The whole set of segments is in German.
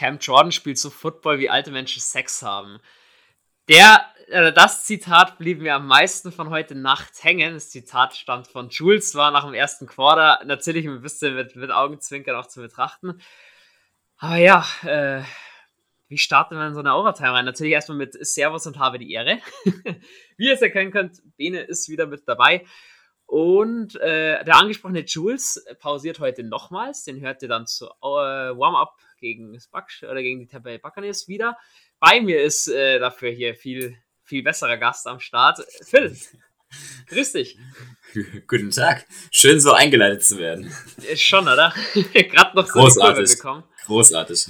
Cam Jordan spielt so Football, wie alte Menschen Sex haben. Das Zitat blieb mir am meisten von heute Nacht hängen. Das Zitat stammt von Jules, war nach dem ersten Quarter natürlich ein bisschen mit Augenzwinkern auch zu betrachten. Aber ja, wie startet man in so eine Overtime rein? Natürlich erstmal mit Servus und habe die Ehre. Wie ihr es erkennen könnt, Bene ist wieder mit dabei. Und der angesprochene Jules pausiert heute nochmals. Den hört ihr dann zu Warm-Up gegen die Tampa Bay Buccaneers wieder. Bei mir ist dafür hier viel, viel besserer Gast am Start. Phil, grüß dich. Guten Tag. Schön so eingeleitet zu werden. Schon, oder? Gerade noch so die Kurve bekommen. Großartig.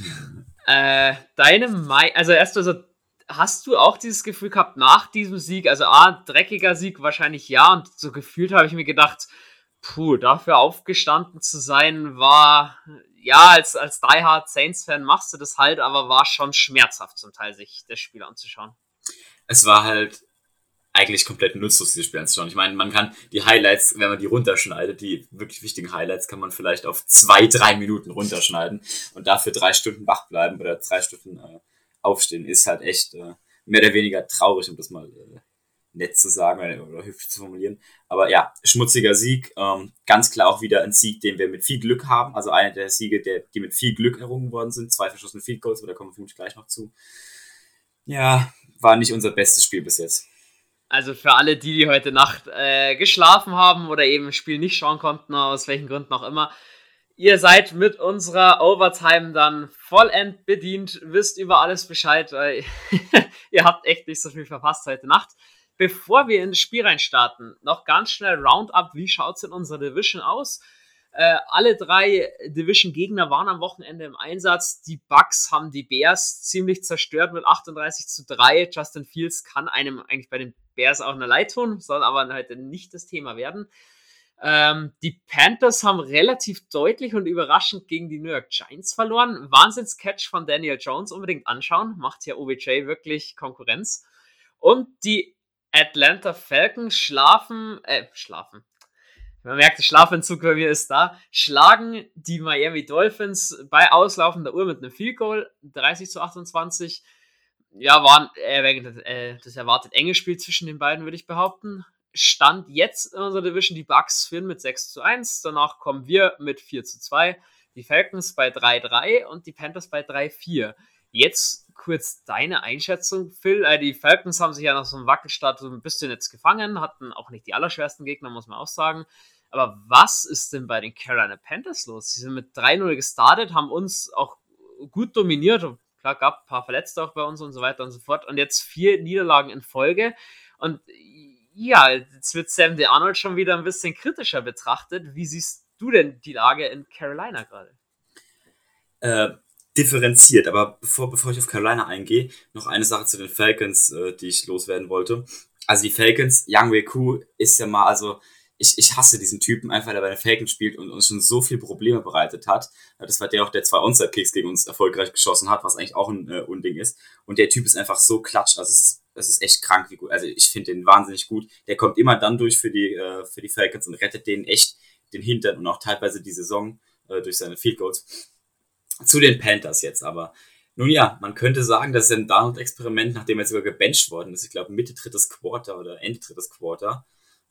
Also erst so, hast du auch dieses Gefühl gehabt nach diesem Sieg, also dreckiger Sieg wahrscheinlich ja, und so gefühlt habe ich mir gedacht, dafür aufgestanden zu sein war, ja, als Die Hard Saints-Fan machst du das halt, aber war schon schmerzhaft zum Teil, sich das Spiel anzuschauen. Es war halt eigentlich komplett nutzlos, dieses Spiel anzuschauen. Ich meine, man kann die Highlights, wenn man die runterschneidet, die wirklich wichtigen Highlights, kann man vielleicht auf 2-3 Minuten runterschneiden und dafür 3 Stunden wach bleiben oder 3 Stunden aufstehen, ist halt echt mehr oder weniger traurig, um das mal nett zu sagen oder höflich zu formulieren. Aber ja, schmutziger Sieg, ganz klar auch wieder ein Sieg, den wir mit viel Glück haben, also einer der Siege, die mit viel Glück errungen worden sind, 2 verschossene Field Goals, aber da kommen wir vermutlich gleich noch zu. Ja, war nicht unser bestes Spiel bis jetzt. Also für alle, die heute Nacht geschlafen haben oder eben das Spiel nicht schauen konnten, aus welchen Gründen auch immer, ihr seid mit unserer Overtime dann vollend bedient, wisst über alles Bescheid. Ihr habt echt nicht so viel verpasst heute Nacht. Bevor wir in das Spiel reinstarten, noch ganz schnell Roundup, wie schaut es in unserer Division aus? Alle 3 Division-Gegner waren am Wochenende im Einsatz. Die Bucks haben die Bears ziemlich zerstört mit 38-3. Justin Fields kann einem eigentlich bei den Bears auch eine Leid tun, soll aber heute nicht das Thema werden. Die Panthers haben relativ deutlich und überraschend gegen die New York Giants verloren. Wahnsinns-Catch von Daniel Jones, unbedingt anschauen. Macht hier OBJ wirklich Konkurrenz. Und die Atlanta Falcons schlafen. Man merkt, der Schlafentzug bei mir ist da. Schlagen die Miami Dolphins bei auslaufender Uhr mit einem Field Goal 30-28. Ja, war das erwartet enge Spiel zwischen den beiden, würde ich behaupten. Stand jetzt in unserer Division, die Bucks führen mit 6-1. Danach kommen wir mit 4-2. Die Falcons bei 3-3 und die Panthers bei 3-4. Jetzt kurz deine Einschätzung, Phil. Die Falcons haben sich ja nach so einem Wackelstart so ein bisschen jetzt gefangen, hatten auch nicht die allerschwersten Gegner, muss man auch sagen. Aber was ist denn bei den Carolina Panthers los? Sie sind mit 3-0 gestartet, haben uns auch gut dominiert. Klar, gab ein paar Verletzte auch bei uns und so weiter und so fort. Und jetzt 4 Niederlagen in Folge. Und ja, jetzt wird Sam Darnold schon wieder ein bisschen kritischer betrachtet. Wie siehst du denn die Lage in Carolina gerade? Differenziert, aber bevor ich auf Carolina eingehe, noch eine Sache zu den Falcons, die ich loswerden wollte. Also die Falcons, Young Wei-Koo ist ja mal, also ich hasse diesen Typen einfach, der bei den Falcons spielt und uns schon so viel Probleme bereitet hat. Das war der auch, der 2 Onside-Kicks gegen uns erfolgreich geschossen hat, was eigentlich auch ein Unding ist. Und der Typ ist einfach so klatsch, also es ist echt krank, wie gut. Also ich finde den wahnsinnig gut. Der kommt immer dann durch für die Falcons und rettet denen echt den Hintern und auch teilweise die Saison durch seine Field Goals. Zu den Panthers jetzt aber. Nun ja, man könnte sagen, das ist ein Darnold-Experiment, nachdem er sogar gebencht worden ist. Ich glaube, Mitte 3. Quarter oder Ende 3. Quarter.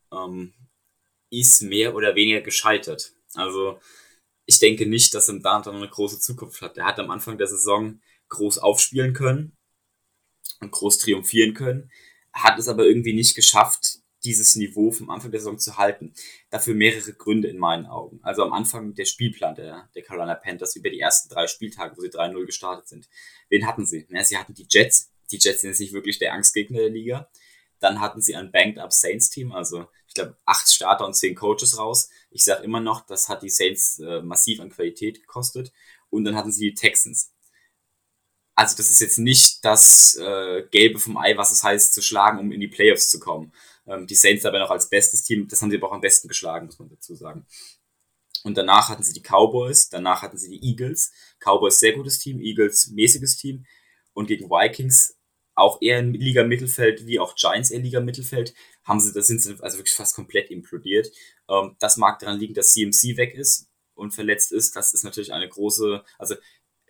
Ist mehr oder weniger gescheitert. Also ich denke nicht, dass Sam Darnold eine große Zukunft hat. Er hat am Anfang der Saison groß aufspielen können und groß triumphieren können, hat es aber irgendwie nicht geschafft, dieses Niveau vom Anfang der Saison zu halten. Dafür mehrere Gründe in meinen Augen. Also am Anfang der Spielplan der Carolina Panthers über die ersten 3 Spieltage, wo sie 3-0 gestartet sind. Wen hatten sie? Ja, sie hatten die Jets. Die Jets sind jetzt nicht wirklich der Angstgegner der Liga. Dann hatten sie ein Banged-Up Saints-Team, also ich glaube 8 Starter und 10 Coaches raus. Ich sage immer noch, das hat die Saints massiv an Qualität gekostet. Und dann hatten sie die Texans. Also das ist jetzt nicht das Gelbe vom Ei, was es heißt, zu schlagen, um in die Playoffs zu kommen. Die Saints dabei noch als bestes Team, das haben sie aber auch am besten geschlagen, muss man dazu sagen. Und danach hatten sie die Cowboys, danach hatten sie die Eagles. Cowboys sehr gutes Team, Eagles mäßiges Team. Und gegen Vikings auch eher in Liga-Mittelfeld, wie auch Giants eher Liga-Mittelfeld, sind sie also wirklich fast komplett implodiert. Das mag daran liegen, dass CMC weg ist und verletzt ist. Das ist natürlich eine große, also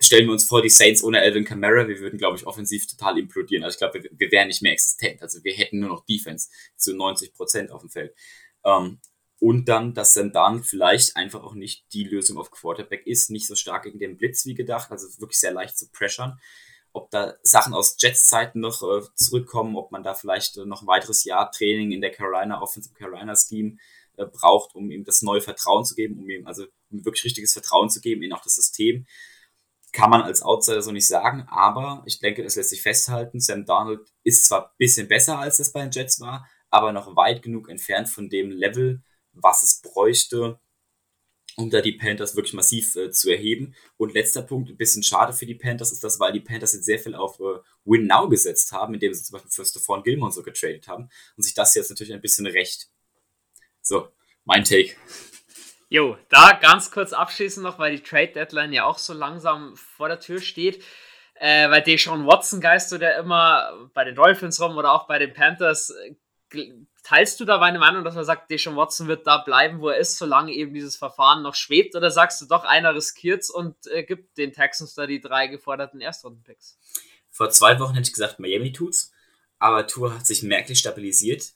stellen wir uns vor, die Saints ohne Alvin Kamara, wir würden, glaube ich, offensiv total implodieren. Also ich glaube, wir wären nicht mehr existent. Also wir hätten nur noch Defense zu 90% auf dem Feld. Und dann, dass Sam Darnold vielleicht einfach auch nicht die Lösung auf Quarterback ist, nicht so stark gegen den Blitz wie gedacht, also wirklich sehr leicht zu pressern. Ob da Sachen aus Jets-Zeiten noch zurückkommen, ob man da vielleicht noch ein weiteres Jahr Training in der Carolina Offensive Carolina Scheme braucht, um ihm das neue Vertrauen zu geben, um ihm wirklich richtiges Vertrauen zu geben in auch das System, kann man als Outsider so nicht sagen, aber ich denke, es lässt sich festhalten, Sam Darnold ist zwar ein bisschen besser, als das bei den Jets war, aber noch weit genug entfernt von dem Level, was es bräuchte, um da die Panthers wirklich massiv zu erheben. Und letzter Punkt, ein bisschen schade für die Panthers ist das, weil die Panthers jetzt sehr viel auf Win Now gesetzt haben, indem sie zum Beispiel für Stephon Gilmore so getradet haben und sich das jetzt natürlich ein bisschen rächt. So, mein Take. Jo, da ganz kurz abschließend noch, weil die Trade-Deadline ja auch so langsam vor der Tür steht. Weil Deshaun Watson geistert ja immer bei den Dolphins rum oder auch bei den Panthers. Teilst du da meine Meinung, dass man sagt, Deshaun Watson wird da bleiben, wo er ist, solange eben dieses Verfahren noch schwebt? Oder sagst du doch, einer riskiert's und gibt den Texans da die 3 geforderten Erstrunden-Picks? Vor 2 Wochen hätte ich gesagt, Miami tut's, aber Tua hat sich merklich stabilisiert.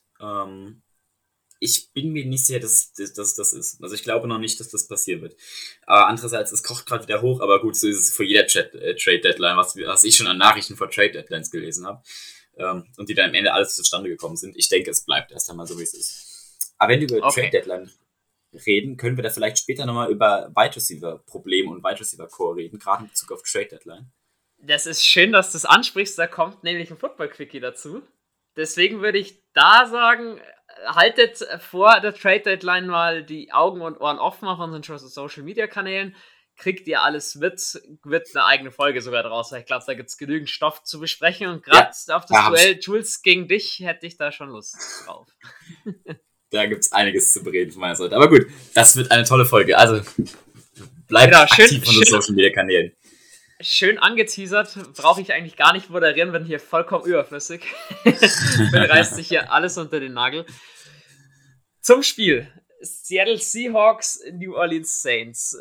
Ich bin mir nicht sicher, dass das ist. Also ich glaube noch nicht, dass das passieren wird. Aber andererseits, es kocht gerade wieder hoch, aber gut, so ist es vor jeder Trade-Deadline, was ich schon an Nachrichten vor Trade-Deadlines gelesen habe. Und die dann am Ende alles zustande gekommen sind. Ich denke, es bleibt erst einmal so, wie es ist. Aber wenn wir über Trade-Deadline reden, können wir da vielleicht später nochmal über Wide Receiver-Probleme und Wide Receiver-Core reden, gerade in Bezug auf Trade-Deadline. Das ist schön, dass du das ansprichst, da kommt nämlich ein Football-Quickie dazu. Deswegen würde ich da sagen, haltet vor der Trade-Deadline mal die Augen und Ohren offen auf unseren Social-Media-Kanälen. Kriegt ihr alles mit, wird eine eigene Folge sogar draus. Ich glaube, da gibt es genügend Stoff zu besprechen und gerade auf das Duell Jules gegen dich hätte ich da schon Lust drauf. Da gibt es einiges zu bereden von meiner Seite. Aber gut, das wird eine tolle Folge. Also bleibt aktiv von den Social-Media-Kanälen. Schön angeteasert, brauche ich eigentlich gar nicht moderieren, bin hier vollkommen überflüssig. Reißt sich hier alles unter den Nagel. Zum Spiel. Seattle Seahawks, New Orleans Saints.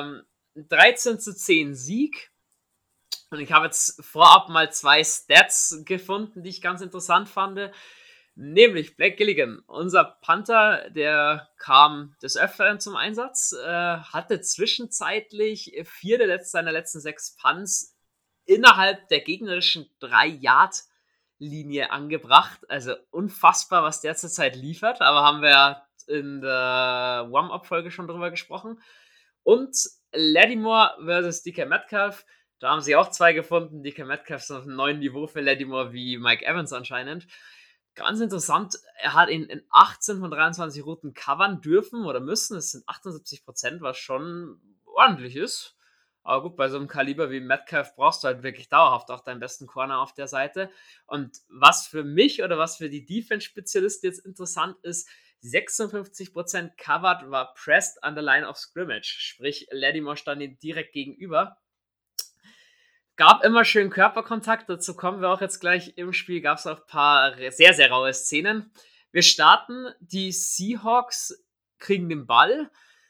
13:10 Sieg. Und ich habe jetzt vorab mal 2 Stats gefunden, die ich ganz interessant fand. Nämlich Blake Gilligan, unser Panther, der kam des Öfteren zum Einsatz, hatte zwischenzeitlich 4 seiner letzten 6 Punts innerhalb der gegnerischen 3-Yard-Linie angebracht. Also unfassbar, was der zurzeit liefert, aber haben wir in der Warm-Up-Folge schon drüber gesprochen. Und Lattimore versus DK Metcalf, da haben sie auch 2 gefunden. DK Metcalf ist auf einem neuen Niveau für Lattimore wie Mike Evans anscheinend. Ganz interessant, er hat ihn in 18 von 23 Routen covern dürfen oder müssen. Es sind 78%, was schon ordentlich ist. Aber gut, bei so einem Kaliber wie Metcalf brauchst du halt wirklich dauerhaft auch deinen besten Corner auf der Seite. Und was für mich oder was für die Defense-Spezialisten jetzt interessant ist, 56% covered war pressed an der Line of Scrimmage. Sprich, Lattimore stand ihm direkt gegenüber. Gab immer schön Körperkontakt, dazu kommen wir auch jetzt gleich im Spiel. Gab es auch ein paar sehr, sehr raue Szenen. Wir starten, die Seahawks kriegen den Ball.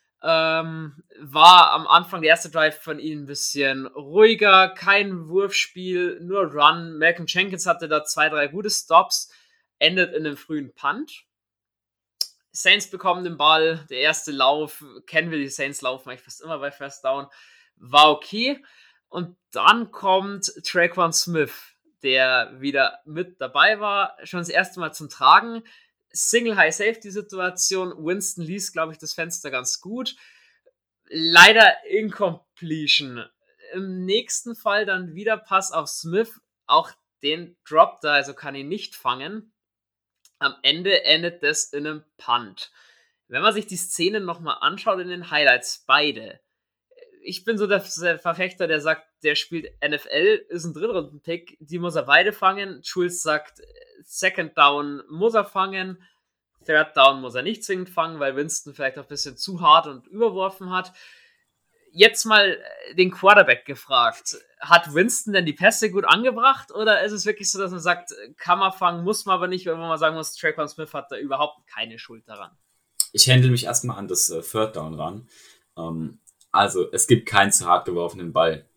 War am Anfang der erste Drive von ihnen ein bisschen ruhiger, kein Wurfspiel, nur Run. Malcolm Jenkins hatte da 2, 3 gute Stops, endet in einem frühen Punt. Saints bekommen den Ball, der erste Lauf, kennen wir die Saints laufen eigentlich fast immer bei First Down, war okay. Und dann kommt Traquan Smith, der wieder mit dabei war, schon das erste Mal zum Tragen. Single-High-Safety-Situation, Winston liest, glaube ich, das Fenster ganz gut. Leider Incompletion. Im nächsten Fall dann wieder Pass auf Smith, auch den droppt er, also kann ihn nicht fangen. Am Ende endet das in einem Punt. Wenn man sich die Szenen nochmal anschaut in den Highlights, beide. Ich bin so der Verfechter, der sagt, der spielt NFL, ist ein Drittrunden-Pick, die muss er beide fangen. Jules sagt, Second Down muss er fangen, Third Down muss er nicht zwingend fangen, weil Winston vielleicht auch ein bisschen zu hart und überworfen hat. Jetzt mal den Quarterback gefragt. Hat Winston denn die Pässe gut angebracht oder ist es wirklich so, dass man sagt, kann man fangen, muss man aber nicht, weil man sagen muss, Traquan Smith hat da überhaupt keine Schuld daran? Ich handle mich erstmal an das Third Down ran. Also es gibt keinen zu hart geworfenen Ball,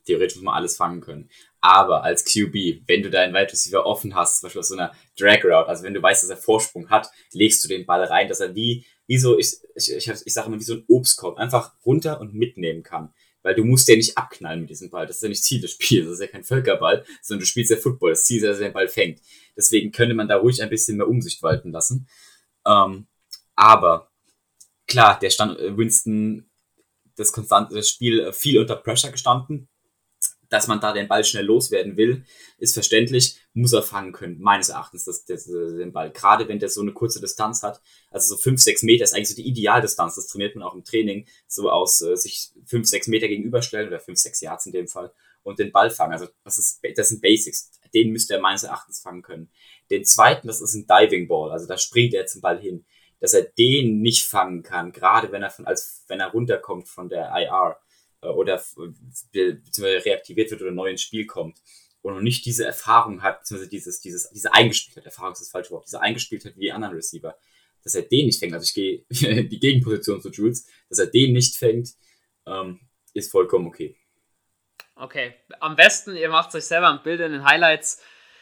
theoretisch muss man alles fangen können. Aber als QB, wenn du deinen Wide Receiver offen hast, zum Beispiel aus so einer Drag Route, also wenn du weißt, dass er Vorsprung hat, legst du den Ball rein, dass er wie so, ich sage immer, wie so ein Obstkorb, einfach runter und mitnehmen kann. Weil du musst den nicht abknallen mit diesem Ball. Das ist ja nicht Ziel des Spiels, das ist ja kein Völkerball, sondern du spielst ja Football. Das Ziel ist ja, dass er den Ball fängt. Deswegen könnte man da ruhig ein bisschen mehr Umsicht walten lassen. Aber klar, der stand Winston das Spiel viel unter Pressure gestanden. Dass man da den Ball schnell loswerden will, ist verständlich, muss er fangen können, meines Erachtens, den Ball. Gerade wenn der so eine kurze Distanz hat, also so 5-6 Meter ist eigentlich so die Idealdistanz, das trainiert man auch im Training, so aus sich 5-6 Meter gegenüberstellen oder 5-6 Yards in dem Fall und den Ball fangen. Also das sind Basics, den müsste er meines Erachtens fangen können. Den zweiten, das ist ein Diving Ball, also da springt er zum Ball hin, dass er den nicht fangen kann, gerade wenn er runterkommt von der IR oder beziehungsweise reaktiviert wird oder neu ins Spiel kommt und noch nicht diese Erfahrung hat, beziehungsweise diese Eingespieltheit, Erfahrung ist das falsche Wort, diese Eingespieltheit wie die anderen Receiver, dass er den nicht fängt, also ich gehe in die Gegenposition zu Jules, dass er den nicht fängt, ist vollkommen okay. Okay, am besten, ihr macht euch selber ein Bild in den Highlights.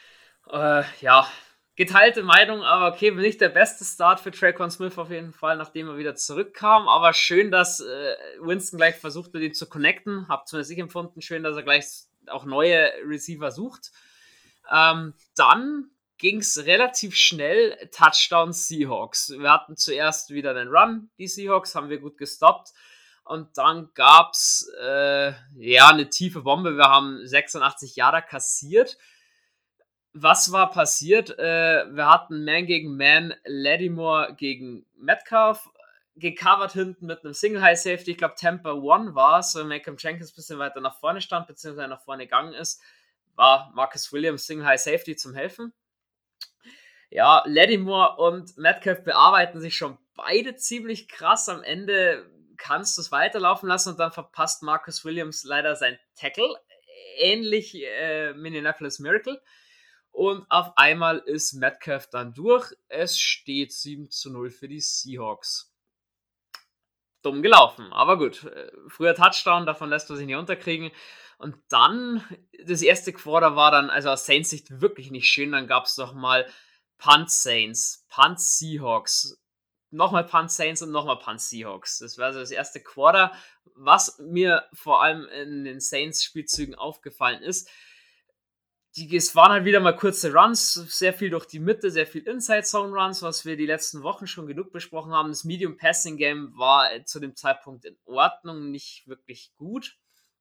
Geteilte Meinung, aber okay, nicht der beste Start für Tre'Quan Smith auf jeden Fall, nachdem er wieder zurückkam, aber schön, dass Winston gleich versucht mit ihm zu connecten, hab zumindest ich empfunden, schön, dass er gleich auch neue Receiver sucht. Dann ging es relativ schnell, Touchdown Seahawks. Wir hatten zuerst wieder einen Run, die Seahawks, haben wir gut gestoppt. Und dann gab es eine tiefe Bombe. Wir haben 86 Yarder kassiert. Was war passiert? Wir hatten Man gegen Man, Lattimore gegen Metcalf, gecovert hinten mit einem Single High Safety. Ich glaube, Tampa 1 war es, weil Malcolm Jenkins ein bisschen weiter nach vorne stand, beziehungsweise nach vorne gegangen ist. War Marcus Williams Single High Safety zum Helfen. Ja, Lattimore und Metcalf bearbeiten sich schon beide ziemlich krass. Am Ende kannst du es weiterlaufen lassen und dann verpasst Marcus Williams leider sein Tackle. Ähnlich Minneapolis Miracle. Und auf einmal ist Metcalf dann durch. Es steht 7-0 für die Seahawks. Dumm gelaufen, aber gut. Früher Touchdown, davon lässt man sich nicht unterkriegen. Und dann, das erste Quarter war dann, also aus Saints Sicht wirklich nicht schön. Dann gab es nochmal Punt Saints, Punt Seahawks, nochmal Punt Saints und nochmal Punt Seahawks. Das war also das erste Quarter. Was mir vor allem in den Saints-Spielzügen aufgefallen ist, es waren halt wieder mal kurze Runs, sehr viel durch die Mitte, sehr viel Inside-Zone-Runs, was wir die letzten Wochen schon genug besprochen haben. Das Medium-Passing-Game war zu dem Zeitpunkt in Ordnung, nicht wirklich gut.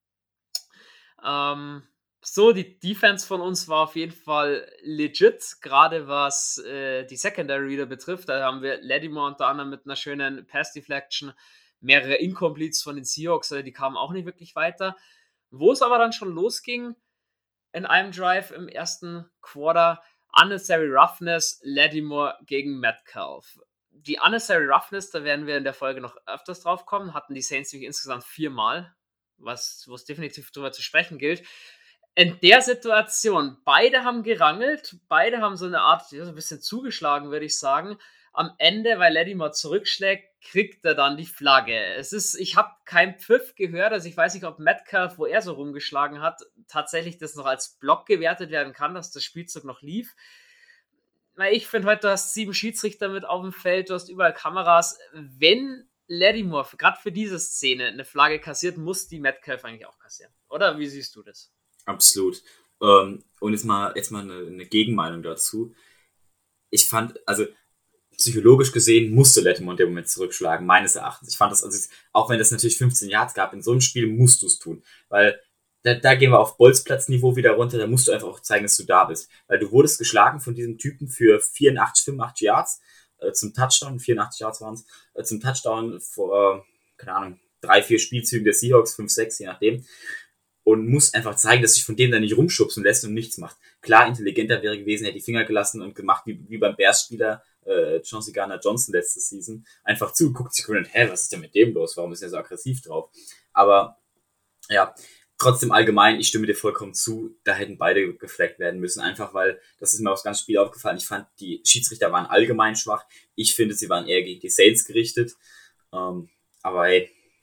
Die Defense von uns war auf jeden Fall legit, gerade was die Secondary wieder betrifft. Da haben wir Lattimore unter anderem mit einer schönen Pass-Deflection, mehrere Incompletes von den Seahawks, die kamen auch nicht wirklich weiter. Wo es aber dann schon losging, in einem Drive im ersten Quarter, Unnecessary Roughness, Lattimore gegen Metcalf. Die Unnecessary Roughness, da werden wir in der Folge noch öfters drauf kommen, hatten die Saints insgesamt 4-mal, wo es definitiv drüber zu sprechen gilt. In der Situation, beide haben gerangelt, beide haben so eine Art, so ein bisschen zugeschlagen, würde ich sagen. Am Ende, weil Lattimore zurückschlägt, kriegt er dann die Flagge. Ich habe keinen Pfiff gehört, also ich weiß nicht, ob Metcalf, wo er so rumgeschlagen hat, tatsächlich das noch als Block gewertet werden kann, dass das Spielzug noch lief. Weil ich finde heute, du hast 7 Schiedsrichter mit auf dem Feld, du hast überall Kameras. Wenn Lattimore gerade für diese Szene eine Flagge kassiert, muss die Metcalf eigentlich auch kassieren. Oder wie siehst du das? Absolut. Und jetzt mal eine Gegenmeinung dazu. Ich fand, also psychologisch gesehen musste Lattimore in dem Moment zurückschlagen, meines Erachtens. Ich fand das, also auch wenn es natürlich 15 Yards gab, in so einem Spiel musst du es tun. Weil da gehen wir auf Bolzplatzniveau wieder runter, da musst du einfach auch zeigen, dass du da bist. Weil du wurdest geschlagen von diesem Typen für 84, 85 Yards zum Touchdown, 84 Yards waren es, zum Touchdown vor, 3-4 Spielzügen der Seahawks, 5-6, je nachdem. Und musst einfach zeigen, dass sich von dem dann nicht rumschubsen lässt und nichts macht. Klar, intelligenter wäre gewesen, hätte die Finger gelassen und gemacht, wie beim Bears-Spieler Chauncey Gardner-Johnson letzte Season. Einfach zugeguckt, sich gewundert, was ist denn mit dem los? Warum ist er so aggressiv drauf? Aber ja, trotzdem allgemein, ich stimme dir vollkommen zu, da hätten beide geflaggt werden müssen. Einfach weil, das ist mir aufs ganze Spiel aufgefallen, ich fand, die Schiedsrichter waren allgemein schwach. Ich finde, sie waren eher gegen die Saints gerichtet. Aber hey,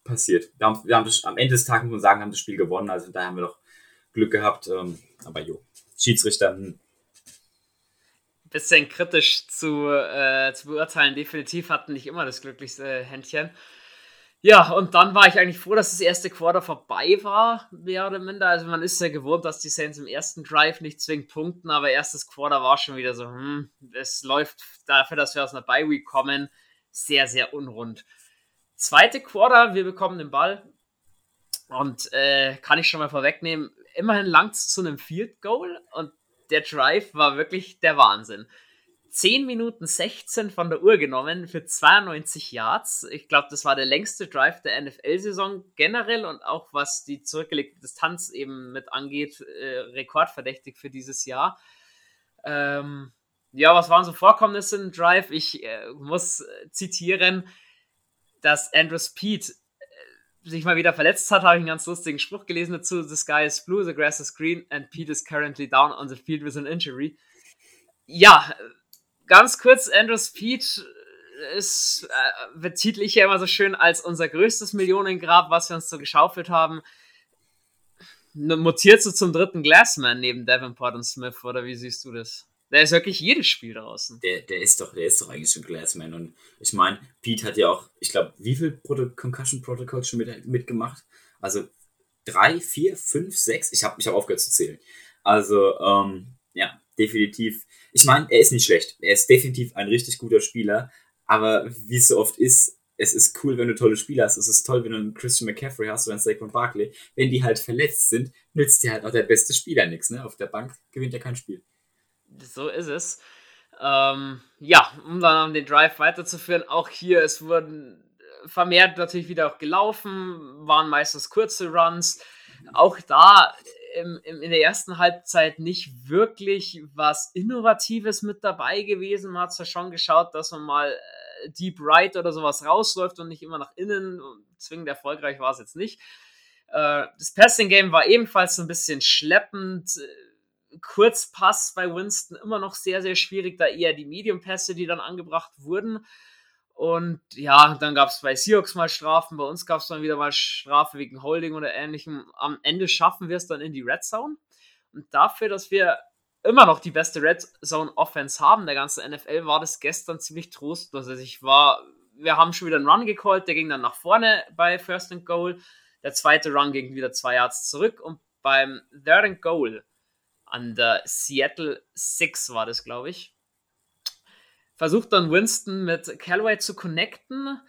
passiert. Wir haben das, am Ende des Tages, muss man sagen, haben das Spiel gewonnen, also da haben wir noch Glück gehabt, aber Schiedsrichter, Bisschen kritisch zu beurteilen. Definitiv hatten nicht immer das glücklichste Händchen. Ja, und dann war ich eigentlich froh, dass das erste Quarter vorbei war, mehr oder minder. Also man ist ja gewohnt, dass die Saints im ersten Drive nicht zwingend punkten, aber erstes Quarter war schon wieder so, es läuft dafür, dass wir aus einer Bye-Week kommen, sehr, sehr unrund. Zweite Quarter, wir bekommen den Ball und kann ich schon mal vorwegnehmen, immerhin langt es zu einem Field Goal und der Drive war wirklich der Wahnsinn. 10 Minuten 16 von der Uhr genommen für 92 Yards. Ich glaube, das war der längste Drive der NFL-Saison generell und auch was die zurückgelegte Distanz eben mit angeht, rekordverdächtig für dieses Jahr. Ja, was waren so Vorkommnisse im Drive? Ich muss zitieren, dass Andrew Speed sich mal wieder verletzt hat, habe ich einen ganz lustigen Spruch gelesen dazu. The sky is blue, the grass is green and Pete is currently down on the field with an injury. Ja, ganz kurz, Andrew Speed betitel ich ja immer so schön als unser größtes Millionengrab, was wir uns so geschaufelt haben. Mutiert so zum dritten Glassman neben Davenport und Smith, oder wie siehst du das? Der ist wirklich jedes Spiel draußen. Der ist doch eigentlich schon Glassman. Und ich meine, Pete hat ja auch, ich glaube, wie viel Concussion Protocols schon mitgemacht? Also 3, 4, 5, 6? Ich hab aufgehört zu zählen. Also, ja, definitiv. Ich meine, er ist nicht schlecht. Er ist definitiv ein richtig guter Spieler. Aber wie es so oft ist, es ist cool, wenn du tolle Spieler hast. Es ist toll, wenn du einen Christian McCaffrey hast oder einen Saquon Barkley. Wenn die halt verletzt sind, nützt dir halt auch der beste Spieler nichts. Ne? Auf der Bank gewinnt er kein Spiel. So ist es. Ja, um dann den Drive weiterzuführen, auch hier, es wurden vermehrt natürlich wieder auch gelaufen, waren meistens kurze Runs. Auch da in der ersten Halbzeit nicht wirklich was Innovatives mit dabei gewesen. Man hat zwar schon geschaut, dass man mal Deep Right oder sowas rausläuft und nicht immer nach innen. Zwingend erfolgreich war es jetzt nicht. Das Passing-Game war ebenfalls so ein bisschen schleppend. Kurzpass bei Winston immer noch sehr, sehr schwierig, da eher die Medium-Pässe, die dann angebracht wurden. Und ja, dann gab es bei Seahawks mal Strafen, bei uns gab es dann wieder mal Strafe wegen Holding oder ähnlichem. Am Ende schaffen wir es dann in die Red Zone. Und dafür, dass wir immer noch die beste Red Zone Offense haben, der ganzen NFL, war das gestern ziemlich trostlos. Also wir haben schon wieder einen Run gecallt, der ging dann nach vorne bei First and Goal. Der zweite Run ging wieder 2 Yards zurück und beim Third and Goal an der Seattle 6 war das, glaube ich, versucht dann Winston mit Callaway zu connecten.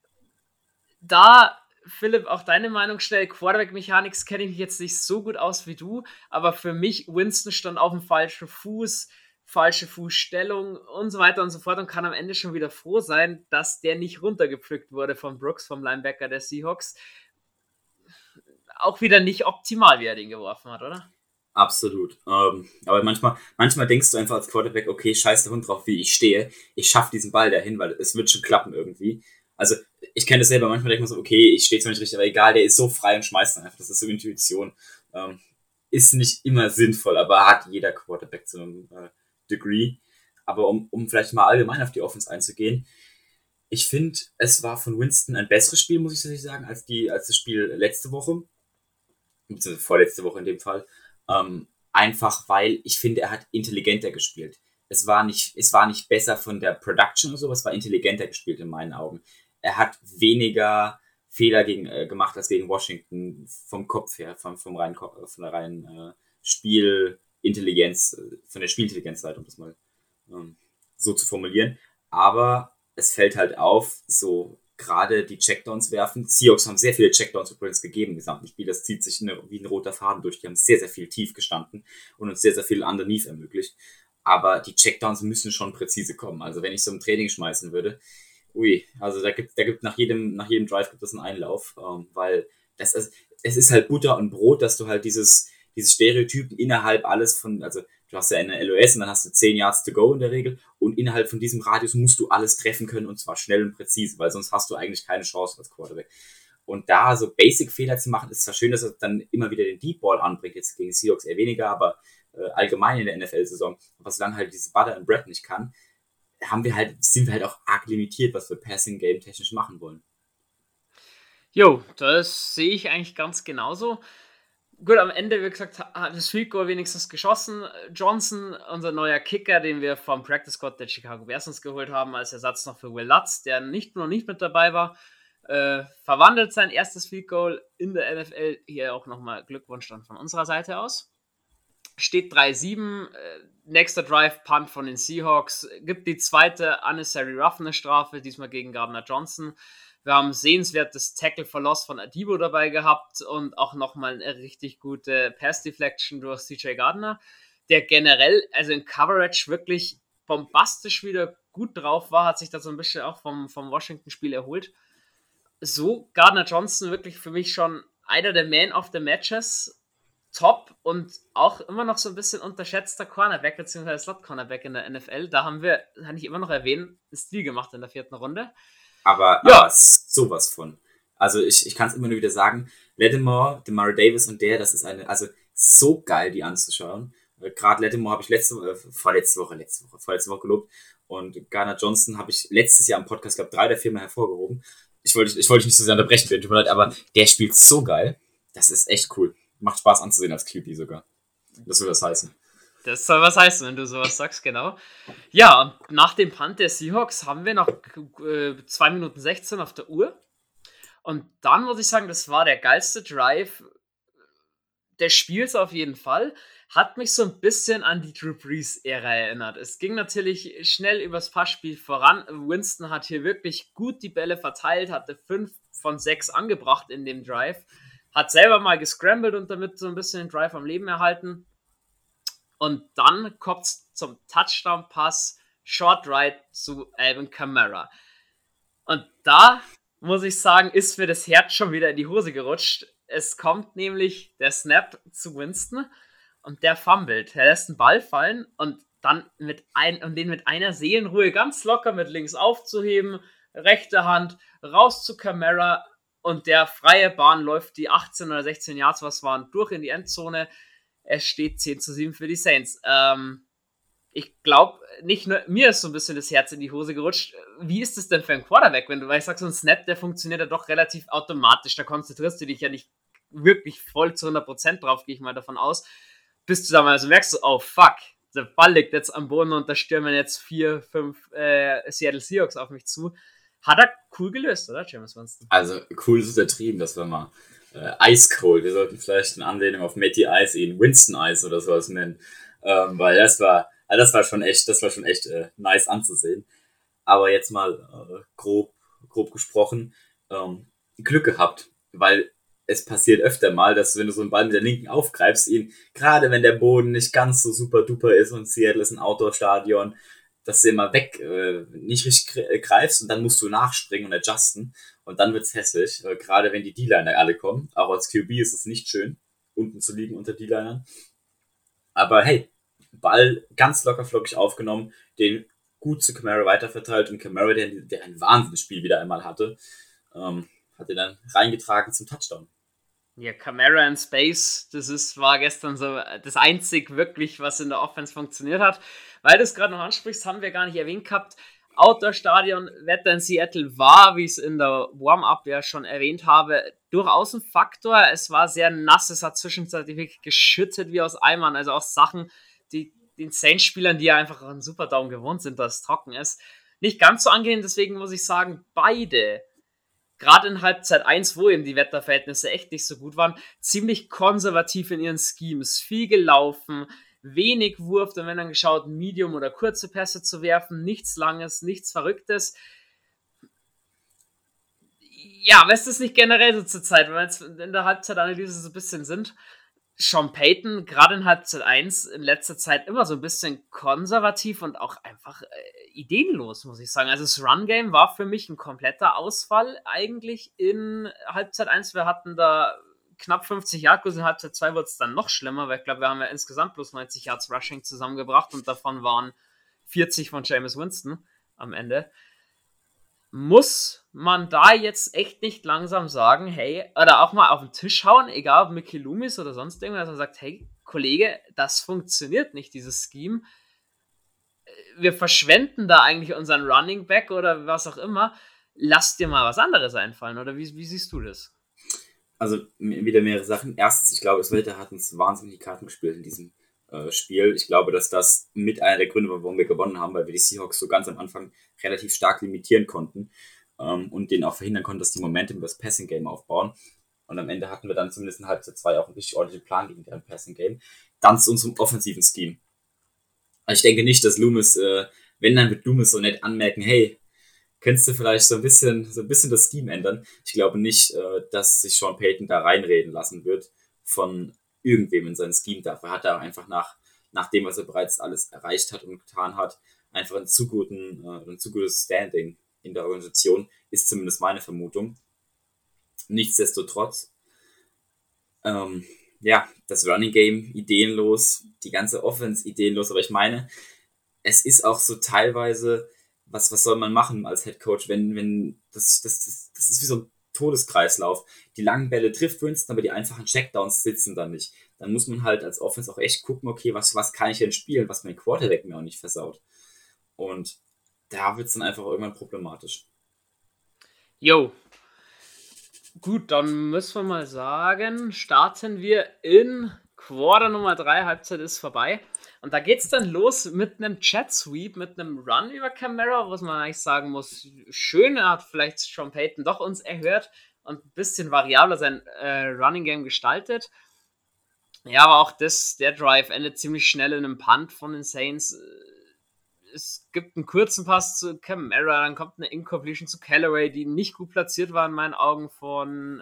Da, Philipp, auch deine Meinung schnell. Quarterback-Mechanics kenne ich mich jetzt nicht so gut aus wie du, aber für mich, Winston stand auf dem falschen Fuß, falsche Fußstellung und so weiter und so fort und kann am Ende schon wieder froh sein, dass der nicht runtergepflückt wurde von Brooks, vom Linebacker der Seahawks. Auch wieder nicht optimal, wie er den geworfen hat, oder? Absolut. Aber manchmal denkst du einfach als Quarterback, okay, scheiß der Hund drauf, wie ich stehe. Ich schaffe diesen Ball dahin, weil es wird schon klappen irgendwie. Also, ich kenne das selber. Manchmal denkt man so, okay, ich stehe zwar nicht richtig, aber egal, der ist so frei und schmeißt dann einfach. Das ist so Intuition. Ist nicht immer sinnvoll, aber hat jeder Quarterback zu einem Degree. Aber um vielleicht mal allgemein auf die Offense einzugehen, ich finde, es war von Winston ein besseres Spiel, muss ich tatsächlich sagen, als das Spiel letzte Woche. Beziehungsweise vorletzte Woche in dem Fall. Einfach weil ich finde, er hat intelligenter gespielt. Es war nicht besser von der Production oder so, es war intelligenter gespielt in meinen Augen. Er hat weniger Fehler gemacht als gegen Washington vom Kopf her, von der reinen Spielintelligenz, von der Spielintelligenzseite, um das mal so zu formulieren. Aber es fällt halt auf, so gerade die Checkdowns werfen. Seahawks haben sehr viele Checkdowns übrigens gegeben im gesamten Spiel. Das zieht sich wie ein roter Faden durch. Die haben sehr, sehr viel tief gestanden und uns sehr, sehr viel underneath ermöglicht. Aber die Checkdowns müssen schon präzise kommen. Also wenn ich so im Training schmeißen würde, also da gibt nach jedem Drive gibt es einen Einlauf, weil es ist halt Butter und Brot, dass du halt diese Stereotypen innerhalb alles also du hast ja eine LOS und dann hast du 10 Yards to go in der Regel und innerhalb von diesem Radius musst du alles treffen können und zwar schnell und präzise, weil sonst hast du eigentlich keine Chance als Quarterback. Und da so Basic-Fehler zu machen, ist zwar schön, dass er dann immer wieder den Deep Ball anbringt, jetzt gegen Seahawks eher weniger, aber allgemein in der NFL-Saison, aber solange halt dieses Butter and Bread nicht kann, sind wir halt auch arg limitiert, was wir Passing-Game technisch machen wollen. Jo, das sehe ich eigentlich ganz genauso. Gut, am Ende, wie gesagt, hat das Field Goal wenigstens geschossen. Johnson, unser neuer Kicker, den wir vom Practice Squad der Chicago Bears uns geholt haben, als Ersatz noch für Will Lutz, der noch nicht mit dabei war, verwandelt sein erstes Field Goal in der NFL. Hier auch nochmal Glückwunsch dann von unserer Seite aus. Steht 3-7, nächster Drive, Punt von den Seahawks, gibt die zweite Unnecessary Roughness Strafe, diesmal gegen Gardner Johnson. Wir haben sehenswertes Tackle for Loss von Adibo dabei gehabt und auch nochmal eine richtig gute Pass-Deflection durch CJ Gardner, der generell, also in Coverage wirklich bombastisch wieder gut drauf war, hat sich da so ein bisschen auch vom Washington-Spiel erholt. So Gardner Johnson wirklich für mich schon einer der Man of the Matches, top und auch immer noch so ein bisschen unterschätzter Cornerback bzw. Slot-Cornerback in der NFL. Da haben wir, kann ich immer noch erwähnen, einen Stil gemacht in der 4. Runde. Aber sowas von. Also ich kann es immer nur wieder sagen, Lattimore, Demario Davis und das ist also so geil, die anzuschauen. Gerade Lattimore habe ich vorletzte Woche gelobt. Und Gardner Johnson habe ich letztes Jahr im Podcast, glaube 3 oder 4 Mal hervorgehoben. Ich wollte dich nicht so sehr unterbrechen, tut mir leid, aber der spielt so geil. Das ist echt cool. Macht Spaß anzusehen als QB sogar. Das soll das heißen. Das soll was heißen, wenn du sowas sagst, genau. Ja, und nach dem Punt der Seahawks haben wir noch 2 Minuten 16 auf der Uhr. Und dann muss ich sagen, das war der geilste Drive des Spiels auf jeden Fall. Hat mich so ein bisschen an die Drew Brees-Ära erinnert. Es ging natürlich schnell übers Passspiel voran. Winston hat hier wirklich gut die Bälle verteilt, hatte 5 von 6 angebracht in dem Drive. Hat selber mal gescrambled und damit so ein bisschen den Drive am Leben erhalten. Und dann kommt es zum Touchdown-Pass, Short Right zu Alvin Kamara. Und da, muss ich sagen, ist mir das Herz schon wieder in die Hose gerutscht. Es kommt nämlich der Snap zu Winston und der fummelt. Er lässt den Ball fallen und dann den mit einer Seelenruhe ganz locker mit links aufzuheben, rechte Hand raus zu Kamara und der freie Bahn läuft die 18 oder 16 Yards, was waren, durch in die Endzone. Es steht 10-7 für die Saints. Ich glaube, nicht nur mir ist so ein bisschen das Herz in die Hose gerutscht. Wie ist es denn für einen Quarterback, weil ich sage, so ein Snap, der funktioniert ja doch relativ automatisch. Da konzentrierst du dich ja nicht wirklich voll zu 100% drauf, gehe ich mal davon aus. Bis du da mal so merkst, oh fuck, der Ball liegt jetzt am Boden und da stürmen jetzt 4, 5 Seattle Seahawks auf mich zu. Hat er cool gelöst, oder, James Winston? Also cool ist untertrieben, das war mal Ice Cold. Wir sollten vielleicht in Anlehnung auf Matty Ice ihn Winston Ice oder sowas nennen. Weil das war schon echt nice anzusehen. Aber jetzt mal grob gesprochen, Glück gehabt, weil es passiert öfter mal, dass wenn du so einen Ball mit der Linken aufgreifst, ihn, gerade wenn der Boden nicht ganz so super duper ist und Seattle ist ein Outdoor-Stadion, dass du immer nicht richtig greifst und dann musst du nachspringen und adjusten und dann wird's hässlich, gerade wenn die D-Liner alle kommen. Auch als QB ist es nicht schön, unten zu liegen unter D-Linern. Aber hey, Ball ganz locker flockig aufgenommen, den gut zu Kamara weiterverteilt und Kamara, der ein Wahnsinnsspiel wieder einmal hatte, hat er dann reingetragen zum Touchdown. Ja, Kamara in Space, war gestern so das einzig wirklich, was in der Offense funktioniert hat. Weil du es gerade noch ansprichst, haben wir gar nicht erwähnt gehabt. Outdoor-Stadion-Wetter in Seattle war, wie ich es in der Warm-Up ja schon erwähnt habe, durchaus ein Faktor. Es war sehr nass, es hat zwischenzeitlich wirklich geschüttet wie aus Eimern. Also auch Sachen, die den Saints-Spielern, die ja einfach einen Superdome gewohnt sind, dass es trocken ist, nicht ganz so angenehm. Deswegen muss ich sagen, beide, gerade in Halbzeit 1, wo eben die Wetterverhältnisse echt nicht so gut waren, ziemlich konservativ in ihren Schemes. Viel gelaufen, wenig Wurf, dann werden dann geschaut, Medium oder kurze Pässe zu werfen, nichts Langes, nichts Verrücktes. Ja, weißt du es nicht generell so zur Zeit, wenn wir jetzt in der Halbzeitanalyse so ein bisschen sind? Sean Payton, gerade in Halbzeit 1, in letzter Zeit immer so ein bisschen konservativ und auch einfach ideenlos, muss ich sagen. Also das Run-Game war für mich ein kompletter Ausfall eigentlich in Halbzeit 1. Wir hatten da knapp 50 Yards, in Halbzeit 2 wurde es dann noch schlimmer, weil ich glaube, wir haben ja insgesamt bloß 90 Yards Rushing zusammengebracht und davon waren 40 von Jameis Winston am Ende. Muss man da jetzt echt nicht langsam sagen, hey, oder auch mal auf den Tisch hauen, egal ob Mickey Loomis oder sonst irgendwas, dass man sagt, hey, Kollege, das funktioniert nicht, dieses Scheme. Wir verschwenden da eigentlich unseren Running Back oder was auch immer. lass dir mal was anderes einfallen, oder wie siehst du das? Also wieder mehrere Sachen. Erstens, ich glaube, das Wetter hat uns wahnsinnig die Karten gespielt in diesem Spiel. Ich glaube, dass das mit einer der Gründe war, warum wir gewonnen haben, weil wir die Seahawks so ganz am Anfang relativ stark limitieren konnten und denen auch verhindern konnten, dass die Momentum über das Passing-Game aufbauen. Und am Ende hatten wir dann zumindest in Halbzeit 2 auch einen richtig ordentlichen Plan gegen deren Passing-Game. Dann zu unserem offensiven Scheme. Also ich denke nicht, dass Loomis, wenn dann wird Loomis so nett anmerken, hey, könntest du vielleicht so ein bisschen das Scheme ändern. Ich glaube nicht, dass sich Sean Payton da reinreden lassen wird von irgendwem in sein Scheme. Dafür hat er einfach nach dem, was er bereits alles erreicht hat und getan hat, einfach ein zu gutes Standing in der Organisation, ist zumindest meine Vermutung. Nichtsdestotrotz, das Running Game ideenlos, die ganze Offense ideenlos, aber ich meine, es ist auch so teilweise, was soll man machen als Head Coach, wenn das ist wie so ein Todeskreislauf. Die langen Bälle trifft Winston, aber die einfachen Checkdowns sitzen dann nicht. Dann muss man halt als Offense auch echt gucken, okay, was kann ich denn spielen, was mein Quarterback mir auch nicht versaut. Und da wird es dann einfach irgendwann problematisch. Jo. Gut, dann müssen wir mal sagen, starten wir in Quarter Nummer 3, Halbzeit ist vorbei. Und da geht es dann los mit einem Jet-Sweep, mit einem Run über Kamara, was man eigentlich sagen muss, schön, er hat vielleicht Sean Payton doch uns erhört und ein bisschen variabler sein Running-Game gestaltet. Ja, aber auch der Drive endet ziemlich schnell in einem Punt von den Saints. Es gibt einen kurzen Pass zu Kamara, dann kommt eine Incompletion zu Callaway, die nicht gut platziert war in meinen Augen von